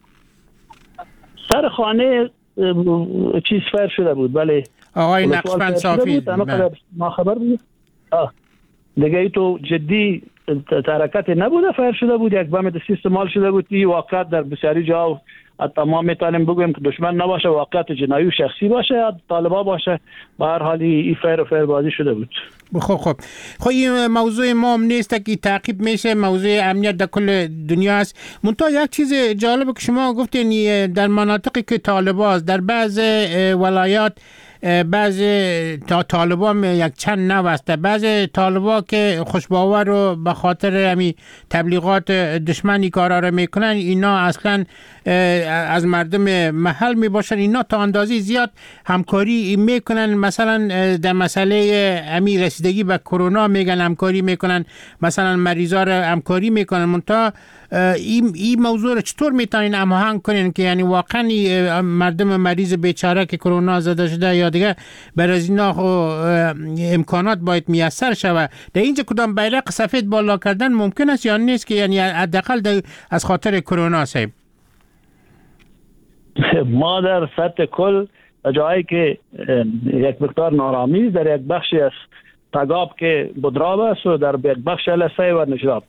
سر خانه چیز فر شده بود. بله آقای نقشبند صافی ما خبر بود. آه. دیگه ای تو جدی ترکت نبوده، فر شده بود، یک بم دستی استعمال شده بود. این واقعیت در بسیاری جا حتی ما میتونیم بگویم که دشمن نباشه، واقعیت جنایی و شخصی باشه یا طالبا باشه، به هر حال این فر و فر بازی شده بود. خب خب خب این موضوع ما هم نیست که تعقیب میشه، موضوع امنیت در کل دنیا است. منتها یک چیز جالب که شما گفتین در مناطقی که طالبا است، در بعض ولایات بعض طالبا یک چند نو است، بعض طالبا که خوشباور و به خاطر همی تبلیغات دشمنی کارا رو میکنن، اینا اصلا از مردم محل میباشن. اینا تا اندازی زیاد همکاری میکنن، مثلا در مسئله همی رسیدگی به کرونا میگن همکاری میکنن، مثلا مریضا رو همکاری میکنن. منتها این این موضوع رو چطور میتونین هماهنگ کنین که یعنی واقعا مردم مریض بیچاره که کرونا زده شده یا دیگه برای از اینا امکانات باید میسر شود؟ در اینجا کدام بیرق سفید بالا کردن ممکن است یا نیست که یعنی حداقل از خاطر کرونا صاحب؟ ما در سطح کل جایی که یک مقدار نارامی در یک بخشی از تگاب که بدراب است و در یک بخش لسه و نجراب،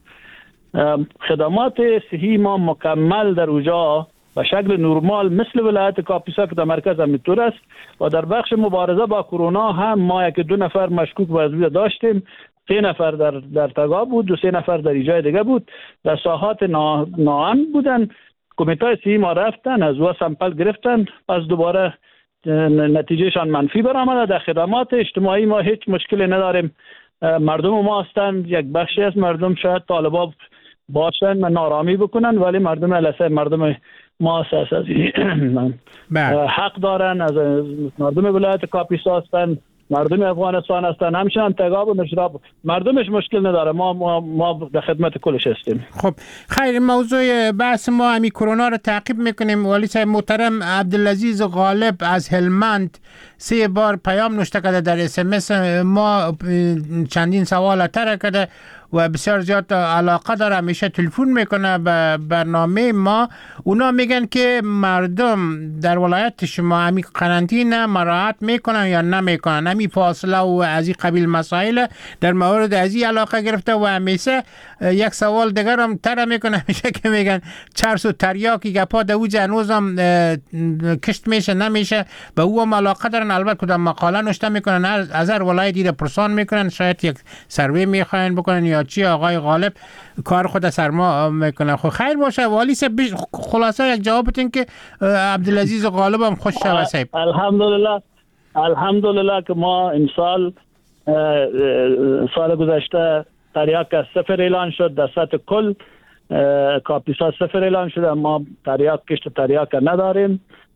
خدمات صحی ما مکمل در اوجا به شکل نرمال مثل ولایت کاپیسا که در مرکز همینطور است. و در بخش مبارزه با کرونا هم ما یک دو نفر مشکوک به عضویت داشتیم، سه نفر در در تگاب بود و سه نفر در جای دیگه بود، در ساحات نا ناامن بودن. کمیته صحی ما رفتن از او سامپل گرفتن، پس دوباره نتیجهشان منفی برآمده. در خدمات اجتماعی ما هیچ مشکلی نداریم. مردم ما هستند، یک بخشی از مردم شاید طالبا باشن و نارامی بکنن، ولی مردم علسه مردم ما اساسی حق دارن، از مردم ولایت کاپیسا هستن، مردم افغانستان هستن، همچنان تگاب و نشراب مردمش مشکل نداره. ما ما ما در خدمت کلش هستیم. خب خیر، موضوع بحث ما همین کرونا رو تعقیب میکنیم. والی صاحب محترم عبدالعزیز غالب از هلمند سه بار پیام نوشته کرده در اس ام اس، ما چندین سوال تر کرده و بسیار زیاد علاقه داره، همیشه تلفن میکنه به برنامه ما. اونا میگن که مردم در ولایت شما همین قرنطینه مراعات میکنن یا نمیکنن، همین فاصله و از این قبیل مسائل در مورد از این علاقه گرفته. و همیشه یک سوال دیگر هم تر میکنه، همیشه که میگن چرس و تریاکی گپا در اوج هنوز هم کشت میشه نمیشه، به او هم علاقه دارن. البته کدام مقاله نوشته میکنن، از هر ولایتی رو پرسان میکنن، شاید یک سروی میخواین بکنن یا چی. آقای غالب کار خود سرما میکنه. خب خیر باشه. والی صاحب خلاصه یک جواب بدین که عبدالعزیز غالب هم خوش شود صاحب. الحمدلله الحمدلله که ما امسال سال گذشته تریاک از صفر اعلان شد، در سطح کل کاپیسا صفر اعلان شده، ما تریاک کشت تریاک نداریم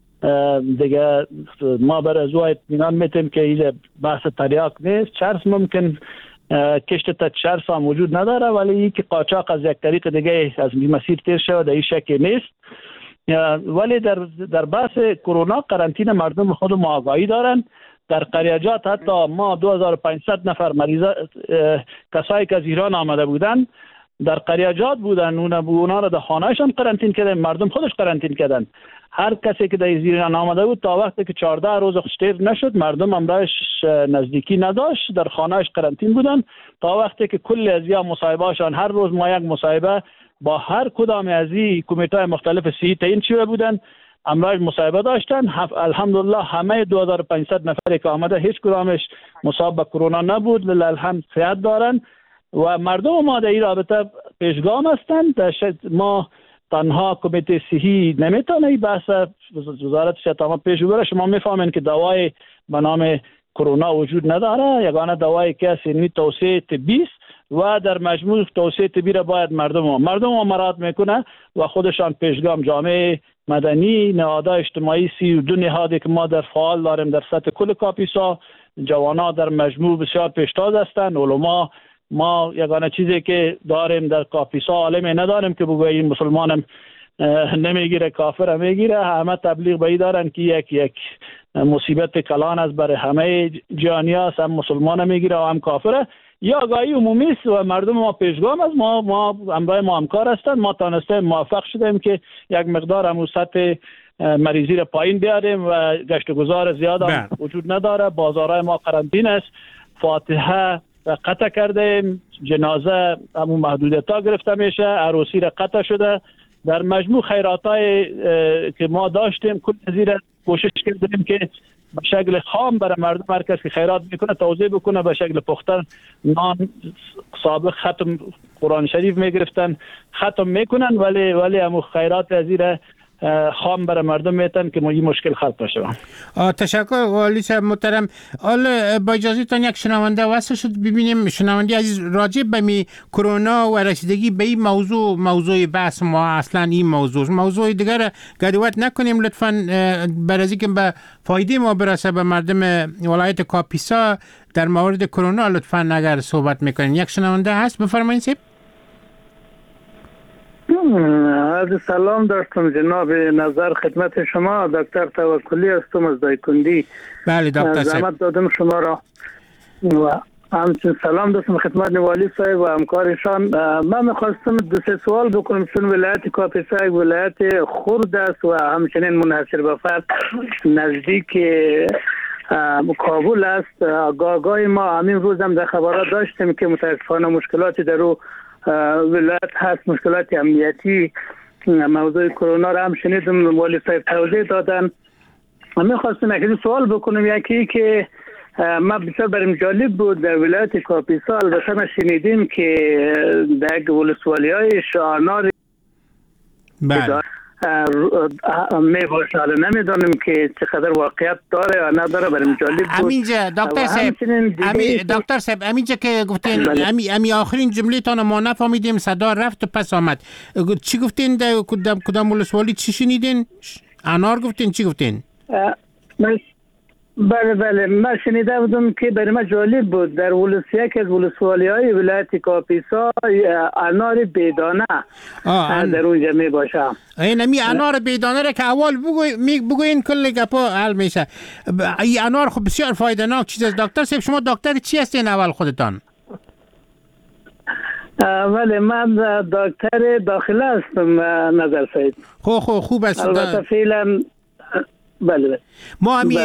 دیگه. ما برای از او اطمینان میتیم که این بحث تریاک نیست. چرس ممکن کشت تا چرس هم وجود نداره، ولی این که قاچاق از یک طریق دیگه از مسیر تیر شده این شکی نیست. ولی در در بحث کرونا قرنطینه مردم خود ما آگاهی دارن. در قریجات حتی ما دو هزار و پانصد نفر مریض کسایی که از ایران آمده بودن در قریجات بودن، اونا رو در خانهشان قرنطین کردن، مردم خودش قرنطین کردن. هر کسی که در ایران آمده بود تا وقتی که چهارده روز خشتیر نشد، مردم امرایش نزدیکی نداشت، در خانهش قرنطین بودن تا وقتی که کل از یا مصاحبهشان، هر روز ما یک مصاحبه با هر کدام از این کمیته مختلف صحی تعیین شده بودن، امرایش مصاحبه داشتن. الحمدلله همه دو هزار و پانصد نفری که آمده هیچ کدامش مصاب به کرونا نبود، للحمد صحت دارن و مردم ما در این رابطه پیشگام هستند. ما تنها کمیته صحی نمیتونه این بحث وزارت شتامت پیش ببره. شما میفهمین که دوای به نام کرونا وجود نداره. یگانه دوایی که است اینوی توصیه طبی است و در مجموع توصیه طبی را باید مردم ها مردم ها مراعات میکنه و خودشان پیشگام جامعه مدنی، نهادهای اجتماعی، سی و دو نهادی که ما در فعال داریم در سطح کل کاپیسا، جوانان در مجموع بسیار پیشتاز هستند. علما، ما یگانه چیزی که داریم در کاپیسا عالمی نداریم که بگوییم مسلمانم نمیگیره کافر میگیره، همه تبلیغ به این دارن که یک یک مصیبت کلان است برای همه جهانی‌ها، هم مسلمان میگیره و هم کافره. یا آگاهی عمومی است و مردم ما پیشگام است. ما ما همراه ما همکار هستند. ما تانسته موفق شدیم که یک مقدار هم سطح مریضی را پایین بیاریم و گشت و گذار زیاد هم وجود نداره. بازارهای ما قرنطینه است. فاتحه را قطع کردیم، جنازه همون محدودیت ها گرفته میشه، عروسی را قطع شده. در مجموع خیرات های که ما داشتیم کل زیر کوشش کردیم که به شکل خام برای مردم، هر کس که خیرات میکنه توزیع بکنه به شکل پختن. نان سابق ختم قرآن شریف میگرفتن ختم میکنن، ولی ولی هم خیرات از زیر خام برای مردم میتن که این مشکل حل بشه. تشکر والی صاحب محترم. حالا با اجازهتان یک شنونده واسه شد ببینیم. شنونده عزیز، راجع به می کرونا و رسیدگی به این موضوع، موضوع بحث ما اصلا این موضوع موضوع دیگر گدوت نکنیم لطفاً، برای اینکه به فایده ما برسه به مردم ولایت کاپیسا در مورد کرونا لطفاً اگر صحبت میکنین. یک شنونده هست، بفرمایید صاحب. عرض سلام داشتم جناب، نظر خدمت شما. دکتر توکلی هستم از دایکندی. بله دکتر صاحب. زحمت دادم شما را و همچنین سلام داشتم خدمت والی صاحب و همکارشان. من میخواستم دو سه سوال بکنم، چون ولایت کاپیسا یک ولایت خرد است و همچنین منحصر به فرد نزدیک کابل است. گاگای ما همین روز هم در خبرات داشتیم که متاسفانه مشکلاتی در او ولایت هست، مشکلات امنیتی. موضوع کرونا را هم شنیدم والی صاحب توضیح دادن. من خواستم یک سوال بکنم. یکی که ما بسیار برام جالب بود در ولایت کاپیسا، البته ما شنیدیم که در یک ولسوالی‌های شانار بله می باشه، حالا نمیدانم که چقدر واقعیت داره یا نداره، برام جالب بود. همینجا دکتر صاحب، امی دکتر صاحب همینجا که گفتین امی امی آخرین جمله تان ما نفهمیدیم، صدا رفت و پس آمد. چی گفتین در کدام کدام ولسوالی چی شنیدین؟ انار گفتین؟ چی گفتین؟ بله بله من شنیده بودم که برای من جالب بود در ولسیه که از ولسوالی های ولایت کاپیسا انار بیدانه ان... در اونجا می باشه. این امی انار بیدانه را که اول بگوی می بگوین کل گپا حل میشه. این انار خب بسیار فایده ناک چیز است. دکتر صاحب شما دکتر چی هستین اول خودتان؟ ولی من دکتر داخله هستم نظر سید. خب خب خوب است. البته فعلا بله بله ما امی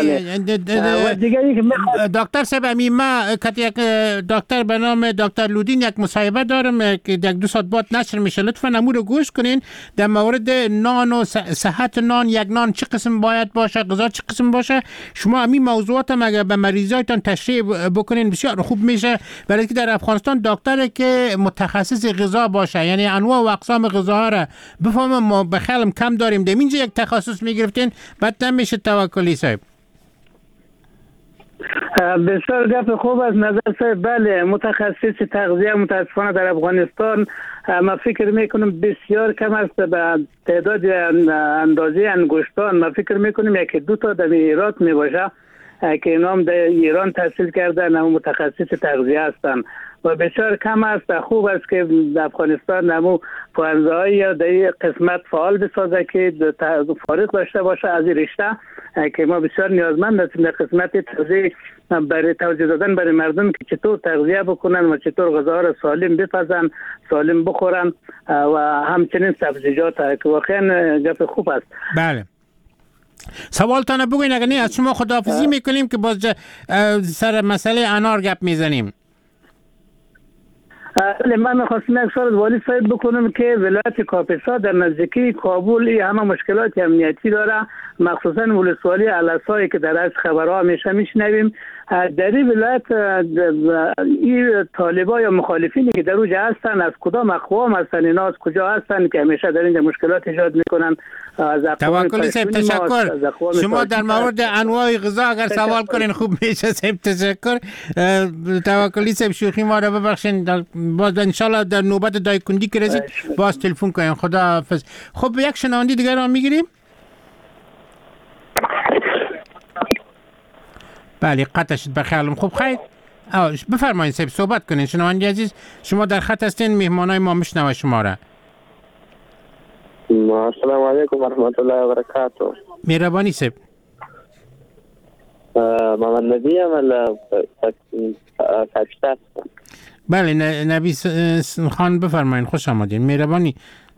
دکتر صاحب امی ما یک دکتر به نام دکتر لودین یک مصاحبه دارم که یک دو ساعت بعد نشر میشه، لطفا امو رو گوش کنین. در مورد نان و صحت نان، یک نان چه قسم باید باشه، غذا چه قسم باشه. شما امی موضوعات هم اگر به مریضایتان تشریح بکنین بسیار خوب میشه، برای که در افغانستان دکتر که متخصص غذا باشه، یعنی انواع و اقسام غذاها را بفهمم. ما بخیلم کم داریم، در اینجا یک تخصص میگرفتین بعد میشه. توکلی صاحب بسیار گپ خوب از نظر صاحب. بله متخصص تغذیه متاسفانه در افغانستان ما فکر میکنم بسیار کم است به تعداد اندازه انگشتان. ما فکر میکنم یکی دو تا در ایران میباشه که اینا هم در ایران تحصیل کردن، هم متخصص تغذیه هستن و بسیار کم است. خوب است که در افغانستان نمو پوهنزهایی یا در قسمت فعال بسازه که فارغ داشته باشه از این رشته که ما بسیار نیازمند هستیم در قسمت تغذیه، برای توضیح دادن برای مردم که چطور تغذیه بکنن و چطور غذاها را سالم بپزن، سالم بخورن و همچنین سبزیجات که واقعا گپ خوب است. بله سوالتان بگوین اگر نه از شما خداحافظی میکنیم که باز سر مسئله انار گپ میزنیم. من میخواستم یک سوال از والی صاحب بکنم که ولایت کاپیسا در نزدیکی کابل همه مشکلات امنیتی داره، مخصوصا ولسوالی علسایی که در از خبرها همیشه میشنویم در این ولایت این طالبا یا مخالفینی که در اوج هستن از کدام اقوام هستن، اینا از کجا هستن که همیشه در اینجا مشکلات ایجاد میکنن؟ از توکلی صاحب تشکر. شما در مورد انواع غذا اگر سوال کنین خوب میشه صاحب. تشکر. توکلی صاحب شوخی ما رو ببخشین، باز ان شاء الله در نوبت دایکندی که رسید باز تلفن کنین. خدا حافظ. خب یک شنوندی دیگه رو میگیریم. بله قطع شد بخیالم. خب خیر بفرمایید صاحب صحبت کنین. شنوندی عزیز شما در خط هستین، مهمانای ما میشنوه شما را. السلام علیکم و رحمت الله و برکاته. مهربانی صاحب. محمد نبی ام کاپیسا. بله نبی خان بفرمایید. خوش آمدین. مهربانی.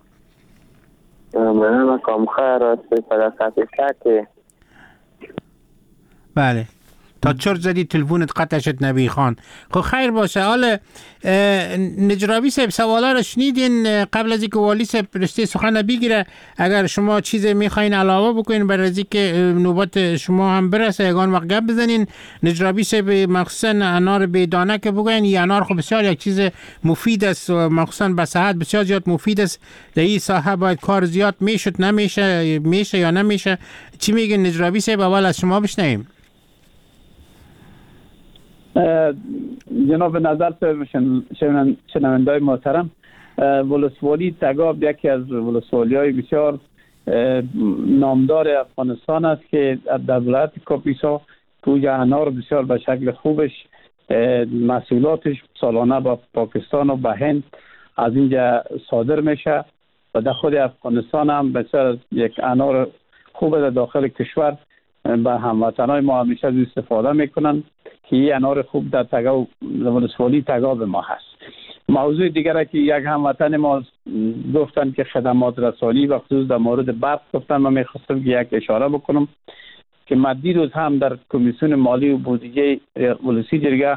منم کام خیر است در کاپیسا که. بله تا چرت زدی تلفونت قطع شد نبی خان. خب خیر باشه. حالا نجرابی صاحب سوالا رو شنیدین قبل از اینکه والی صاحب رشته سخن بگیره. اگر شما چیزی میخواین علاوه بکنین برای از اینکه نوبت شما هم برسه یگان وقت گپ بزنین. نجرابی صاحب مخصوصا انار بدانه که بگوین، این انار خب بسیار یک چیز مفید است و مخصوصا به صحت بسیار زیاد مفید است. در این ساحه باید کار زیاد میشد، نمیشه میشه یا نمیشه؟ چی میگین نجرابی صاحب؟ اول از شما بشنویم. جناب نظر شنوندای محترم، ولسوالی تگاب یکی از ولسوالی های بسیار نامدار افغانستان است که در ولایت کاپیسا توی انار بسیار به شکل خوبش محصولاتش سالانه با پاکستان و به هند از اینجا صادر میشه و در خود افغانستان هم بسیار یک انار خوب در داخل کشور به هموطنای ما همیشه از استفاده میکنن که این انار خوب در تگاب ولسوالی تگاب ما هست. موضوع دیگر که یک هموطن ما گفتن که خدمات رسانی و خصوص در مورد برق گفتن، من میخواستم که یک اشاره بکنم که من دیروز هم در کمیسیون مالی و بودجه ولسی جرگه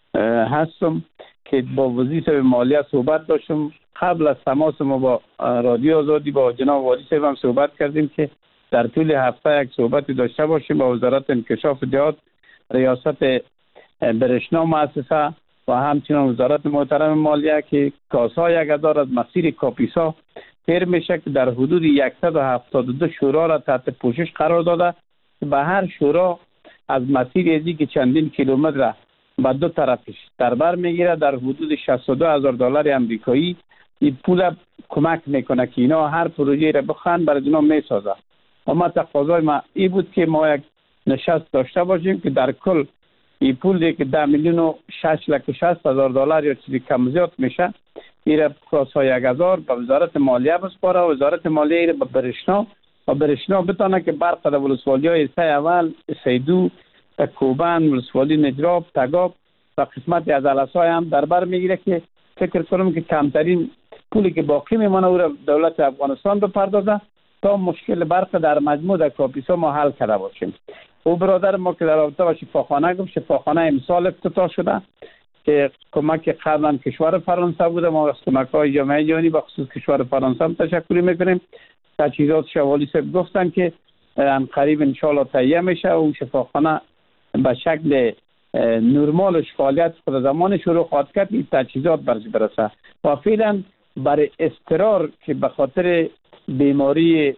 هستم که با وزیر مالیه صحبت داشتم. قبل از تماس ما با رادیو آزادی با جناب والی صاحب هم صحبت کردیم که در طول هفته یک صحبتی داشته باشیم با وزارت انکشاف جهات، ریاست برشنا مؤسسه و همچنین وزارت محترم مالیه که کاسا یک هزار از مسیر کاپیسا تیر میشه که در حدود صد و هفتاد و دو شورا را تحت پوشش قرار داده که به هر شورا از مسیر ازی که چندین کیلومتر به دو طرفش در بر میگیره در حدود شصت و دو هزار دلار امریکایی. این پول کمک میکنه که اینا هر پروژه را بخوان برای اینا میسازه. اما تقاضای ما این بود که ما یک نشست داشته باشیم که در کل این پولی که ده میلیون و شش لک شصت هزار دلار یا چیزی کم زیاد میشه، این را کاسا یک هزار به وزارت مالیه بسپاره و وزارت مالیه این به برشنا و برشنا بتانه که برق در ولسوالی های سه اول، سه دو، تکوبن، ولسوالی نجراب، تگاب و قسمت از علسای هم در بر میگیره که فکر کنم که کمترین پولی که باقی میمانه او را دولت افغانستان بپردازه تا مشکل برق در مجموع در کاپیسا ما حل کرده باشیم. او برادر ما که در رابطه با شفاخانه گفت، شفاخانه امسال افتتاح شده که کمک قبلا کشور فرانسه بوده. ما از کمک‌های جامعه جهانی به خصوص کشور فرانسه هم تشکر میکنیم. تجهیزات شوالی صاحب گفتن که ان قریب ان شاء الله تهیه میشه و شفاخانه به شکل نرمالش فعالیت خود زمان شروع خواهد کرد این تجهیزات برش برسه و فعلا برای اضطرار که به خاطر بیماری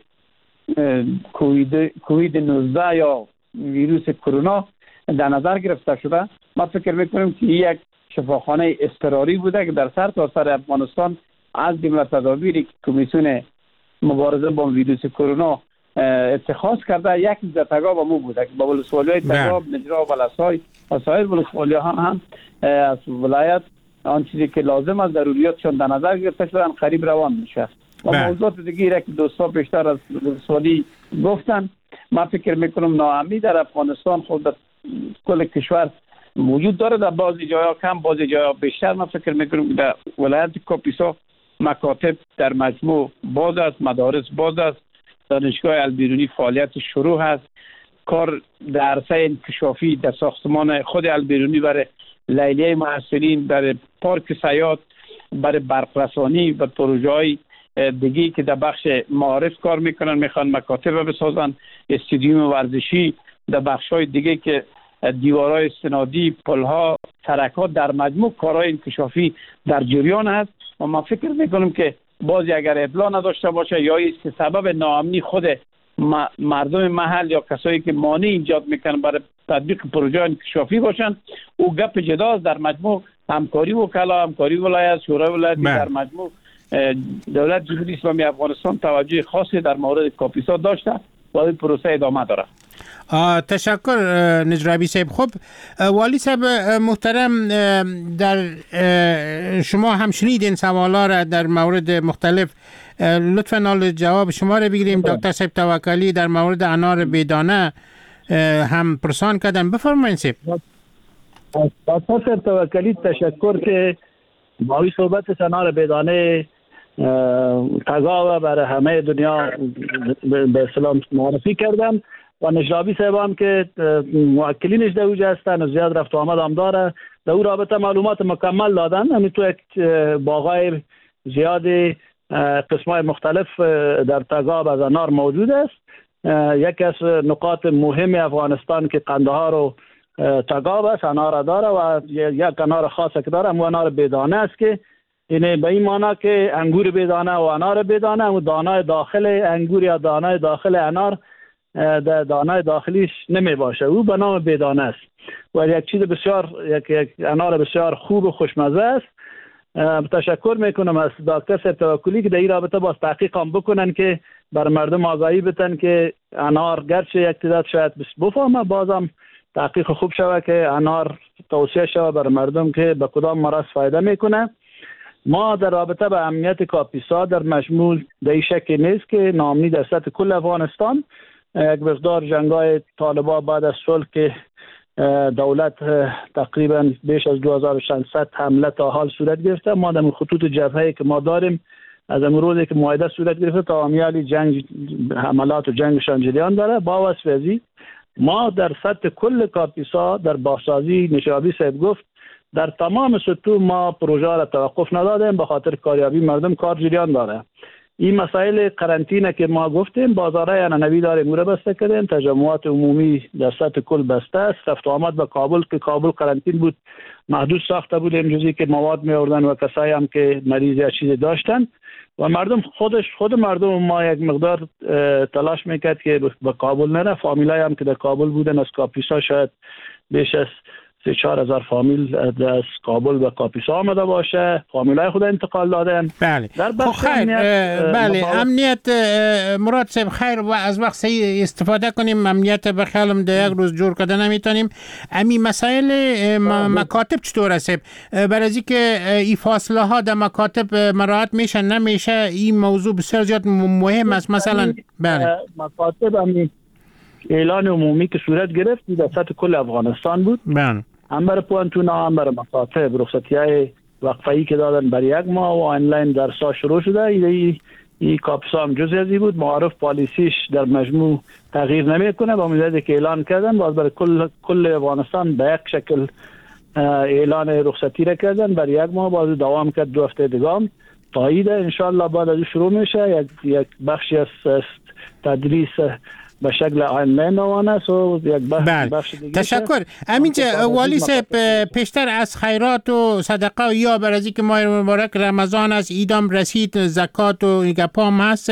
کووید کووید نوزده یا ویروس کرونا در نظر گرفته شده، ما فکر میکنیم که یک شفاخانه اضطراری بوده که در سرتاسر افغانستان از جمله تدابیری که کمیسیون مبارزه با ویروس کرونا اتخاذ کرده یکی از تگاب مو بوده که با ولسوالی‌های تگاب، نجراب و لسای و سایر ولسوالی‌ها هم از ولایت آن چیزی که لازم است ضروریاتشون در نظر گرفته شدن قریب روان میشه. و موضوعات دیگه که دوستا بیشتر از ولسوالی گفتن، من فکر میکنم ناامنی در افغانستان خود در کل کشور موجود داره، در بعضی جاها کم بعضی جاها بیشتر. من فکر میکنم که در ولایت کاپیسا مکاتب در مجموع باز است، مدارس باز است، دانشگاه البیرونی فعالیت شروع هست، کار در عرصه انکشافی در ساختمان خود البیرونی برای لیلیه محصلین، برای پارک سیاحت، برای برق رسانی و پروژه های دیگه که در بخش معارف کار میکنن، میخوان مکاتب بسازن، استادیوم ورزشی، در بخش های دیگه که دیوارهای استنادی، پلها، سرک‌ها، در مجموع کارهای انکشافی در جریان است و ما فکر میکنم که بازی اگر اطلاع نداشته باشه یا است که سبب ناامنی خود مردم محل یا کسایی که مانع ایجاد میکنن برای تطبیق پروژه انکشافی باشن، او گپ جداست. در مجموع همکاری وکلا، همکاری ولایت، شورای ولایتی، در مجموع دولت جمهوری اسلامی افغانستان توجه خاصی در مورد کاپیسا داشته و این پروسه ادامه داره. تشکر نجرابی صاحب. خب والی صاحب محترم، در شما هم شنیدین سوالا را در مورد مختلف، لطفاً حال جواب شما را بگیریم. دکتر صاحب توکلی در مورد انار بیدانه هم پرسان کردن، بفرمایید صاحب. دکتر صاحب توکلی تشکر که با صحبت انار بیدانه تقاوه برای همه دنیا به اسلام معرفی کردن و نجرابی صاحب هم که موکلینش در اوجه هستن و زیاد رفت و آمد هم داره، در او رابطه معلومات مکمل دادن. همین تو یک باغای زیاد قسمای مختلف در تقاب از انار موجود است. یکی از نقاط مهم افغانستان که قندهار و تقاب است، انار داره و یک انار خاص که داره همون انار بیدانه است که اینه به این معنی که انگور بیدانه و انار بیدانه و دانه داخل انگور یا دانه داخل انار در دانه داخلیش نمی باشه، او به نام بیدانه است و یک چیز بسیار یک, یک انار بسیار خوب و خوشمزه است. تشکر میکنم از دکتر صاحب توکلی که در این رابطه باز تحقیق هم بکنن که بر مردم آگاهی بتن که انار گرچه یک تعداد شاید بفهمه، بازم تحقیق خوب شوه که انار توصیه شوه بر مردم که به کدام مرض فایده میکنه. ما در رابطه به امنیت کاپیسا در مجموع در این شکی نیست که ناامنی در سطح کل افغانستان، یک مقدار جنگای طالبان بعد از صلح که دولت تقریبا بیش از دو هزار و ششصد حمله تا حال صورت گرفته، ما در خطوط جبهه‌ای که ما داریم از امروزی که معاهده صورت گرفته تا امیالی جنگ حملات و جنگشان جریان داره. با وصف ازی ما در سطح کل کاپیسا در بازسازی نجرابی صاحب گفت در تمام سطوح ما پروژه را توقف ندادیم به خاطر کاریابی مردم کار جریان داره. این مسائل قرنطینه که ما گفتیم بازارهای انانوی داریم او را بسته کردیم، تجمعات عمومی در سطح کل بسته است، رفت و آمد به کابل که کابل قرنطین بود محدود ساخته بودیم جزی که مواد می آوردن و کسایی هم که مریض یا چیزی داشتن و مردم خودش خود مردم ما یک مقدار تلاش میکرد که به کابل نره. فامیلای هم که در کابل بودن از کاپیسا شاید بیش از سه چهار هزار فامیل از کابل به کاپیسا آمده باشه، فامیلای خود انتقال دادن. بله خب خیر، بله امنیت مراد صاحب خیر و از وقت صحیح استفاده کنیم. امنیت به خیالم در یک روز جور کردن نمیتونیم. امی مسائل مکاتب چطور است؟ برای از اینکه این فاصله ها در مکاتب مراعات میشه نمیشه، این موضوع بسیار زیاد مهم است. مثلا بله مکاتب امی اعلان عمومی که صورت گرفت در سطح کل افغانستان بود، بله هم برای پوانتونا هم برای مکاتب رخصتی‌های وقفه‌ای که دادن برای یک ماه و آنلاین درس‌ها شروع شده. این این کاپیسا هم جزئی ازی بود. معارف پالیسیش در مجموع تغییر نمیکنه با مدتی که اعلان کردن باز برای کل کل افغانستان به یک شکل اعلان رخصتی را کردن برای یک ماه، باز دوام کرد دو هفته دیگه تایید ان شاء الله بعد از شروع میشه. یک یک بخشی از تدریس به شکل آنلاین روانه است و یک بخش, بخش دیگه. تشکر. همینجا والی صاحب پیشتر از خیرات و صدقه و یا برازی که ماه مبارک رمضان است، ایدام رسید، زکات و گپا هم هست،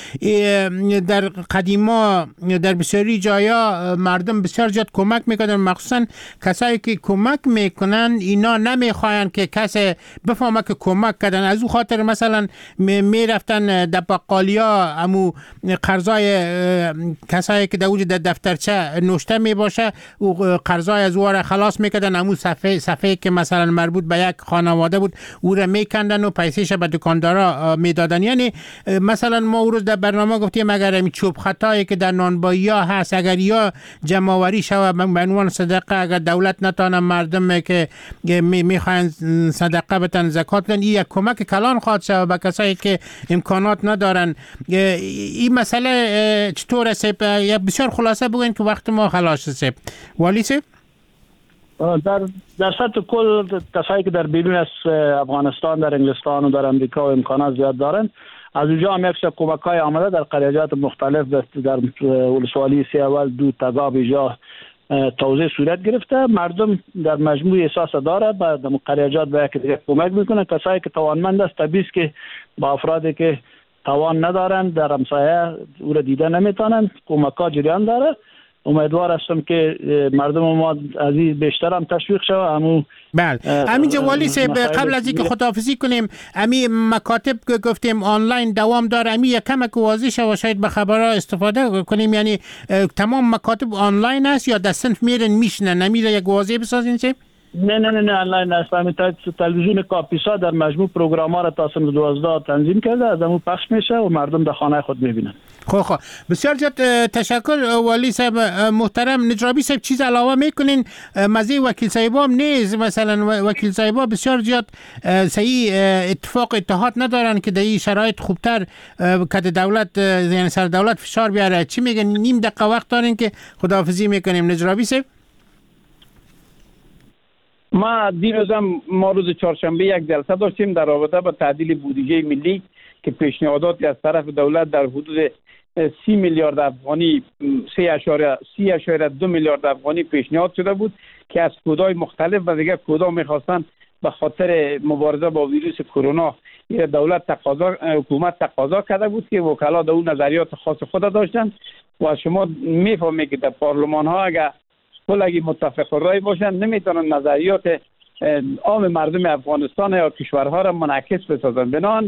در قدیما در بسیاری جایا مردم بسیار زیاد کمک میکنن، مخصوصا کسایی که کمک میکنن اینا نمیخواین که کسی بفهمه که کمک کردن. از او خاطر مثلا میرفتن در بقالیا امو قرضای کسایی که در وجود در دفترچه نوشته می باشه و قرضای از او را خلاص میکردن، همون صفحه صفحه که مثلا مربوط به یک خانواده بود او را میکندن و پیسهش به دکاندارا میدادن. یعنی مثلا ما اون روز در برنامه گفتیم اگر این چوب خطایی که در نانبایی ها هست اگر یا جمع‌آوری شود به عنوان صدقه، اگر دولت نتانه مردم که میخواین صدقه بدن زکات بدن، این یک کمک کلان خواهد شود به کسایی که امکانات ندارن. این مسئله چطور است؟ یا بسیار خلاصه بگوین که وقت ما خلاص است. والی صاحب در در سطح کل کسایی که در بیرون از افغانستان در انگلستان و در امریکا و امکانات زیاد دارن، از اونجا هم یک سری کمک‌های آمده در قریات مختلف در ولسوالی سی اول دو تگاب ایجا توزیع صورت گرفته. مردم در مجموع احساس داره به قریجات به یک دیگه کمک میکنه. کسایی که توانمند است طبیعی است که با افرادی که توان ندارند در همسایه او را دیده نمیتونند کمک ها جریان داره. امیدوار هستم که مردم ما عزیز بیشتر هم تشویق شود. همون بله همینجا والی صاحب قبل از اینکه خداحافظی کنیم امی مکاتب که گفتیم آنلاین دوام داره امی یک کمک واضح شود شاید به خبرها استفاده کنیم یعنی تمام مکاتب آنلاین است یا در صنف میرن میشنن نمیره یک واضح بسازین چه؟ نه نه نه نه آنلاین است. همین تلویزیون کاپیسا در مجموع پروگرام ها را تا سن دوازده تنظیم کرده از همون پخش میشه و مردم در خانه خود میبینن. خب خب بسیار زیاد تشکر والی صاحب محترم. نجرابی صاحب چیز علاوه میکنین؟ مزه وکیل صاحب هم نیست مثلا وکیل صاحب بسیار زیاد صحیح اتفاق اتحاد ندارن که در این شرایط خوبتر که دولت یعنی سر دولت فشار بیاره. چی میگن؟ نیم دقیقه وقت دارین که خداحافظی میکنیم. نجرابی صاحب ما دیروز هم ما روز چهارشنبه یک جلسه داشتیم در رابطه با تعدیل بودجه ملی که پیشنهاداتی از طرف دولت در حدود سی میلیارد افغانی سی اشاره دو میلیارد افغانی پیشنهاد شده بود که از کودهای مختلف و دیگر کودها میخواستن به خاطر مبارزه با ویروس کرونا دولت تقاضا حکومت تقاضا کرده بود که وکلا در اون نظریات خاص خود داشتن و شما میفهمید که در پارلمان ها اگر کلگی متفق رای باشن نمیتونن نظریات عام مردم افغانستان یا کشورها را منعکس بسازن. بنان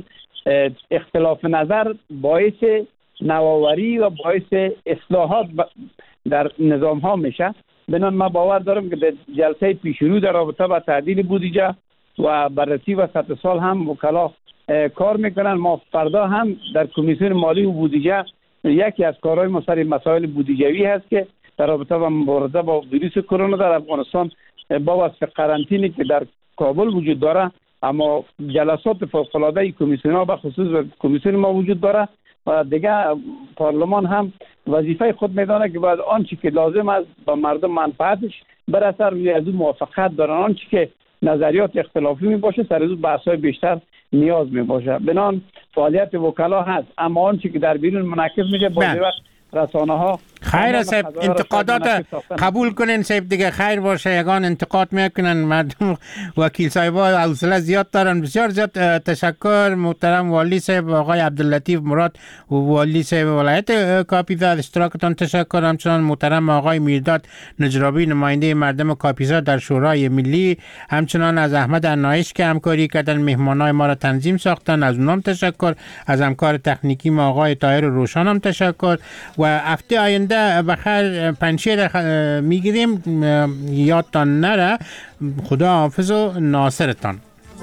اختلاف نظر باعث نوآوری و باعث اصلاحات در نظام ها میشه. بنان ما باور دارم که در جلسه پیشرو در رابطه با تعدیل بودجه و بررسی و سطح سال هم وکلا کار میکنن. ما فردا هم در کمیسیون مالی و بودجه یکی از کارهای ما سر مسائل بودجویی هست که در رابطه با مبارزه با ویروس کرونا در افغانستان با واسطه قرنطینی که در کابل وجود داره اما جلسات فوق‌العاده کمیسیون ها به خصوص کمیسیون ما وجود داره و دیگه پارلمان هم وظیفه خود میدانه که باید آنچه که لازم است با مردم منفعتش برسه روی از اون موافقت دارن. آنچه که نظریات اختلافی می باشه سر از اون بحث‌های بیشتر نیاز می باشه. بنان فعالیت وکلا هست اما آنچه که در بیرون منعکس میشه با وقت رسانه ها خیر صاحب انتقادات قبول کنین صاحب دیگه خیر باشه. یگان انتقاد میکنن مردم وکیل صاحبا حوصله زیاد دارن. بسیار زیاد تشکر محترم والی صاحب آقای عبداللطیف مراد و والی صاحب ولایت کاپیسا از اشتراکتان تشکر. همچنان محترم آقای میرداد نجرابی نماینده مردم کاپیسا در شورای ملی همچنان از احمد عنایش که همکاری کردن مهمانای ما را تنظیم ساختن از اونام تشکر. از همکار تکنیکی ما آقای طاهر روشن هم تشکر و هفته آینده بخیر پنجشیر میگیریم. یادتان نره. خدا حافظ و ناصرتان.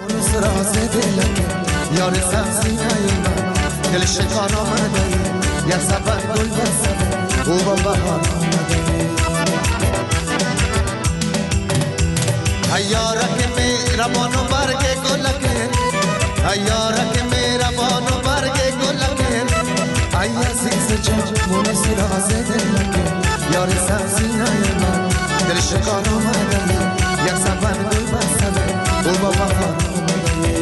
Ayya zikse çek bunu siraz edelim Yar sazinaye man Dil şikar omadayi Yak saban gul basade O baba omadayi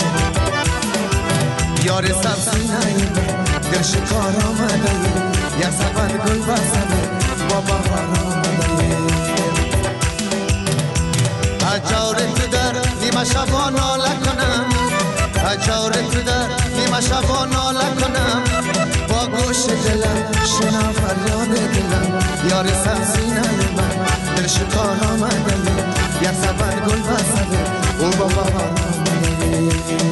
Yar sazinaye man Dil şikar omadayi Yak saban gul basade Baba omadayi Acavre tudar Nima şaban ola konam Acavre tudar Nima şaban ola konam گوش دلم شنا فریاد دلم یار سبزینای من دل شکار آمده یک سبر گل بسده او بابا آمده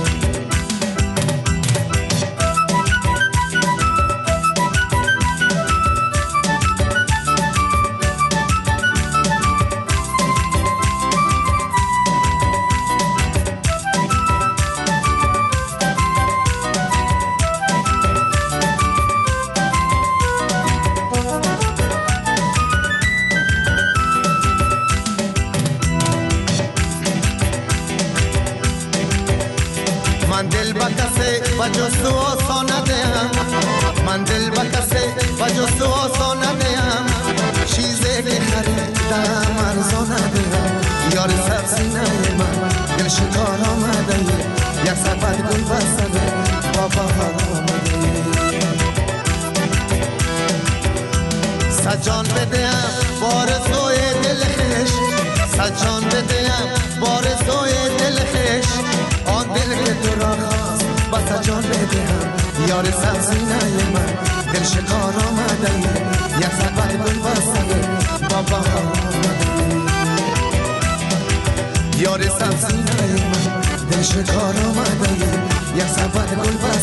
و جستو آسانه دیم من دل بکسه و جستو آسانه دیم چیزی که خریدم ارزانه دیم یار سبزینه من دل شکار آمده یک سفر گل بسده بابا آمده سجان بدیم بارزوی جان بدهم یار سبزینه من دل شکار آمده یک سبت گل بسته بابا آمده یار سبزینه من دل شکار آمده یک سبت گل بسته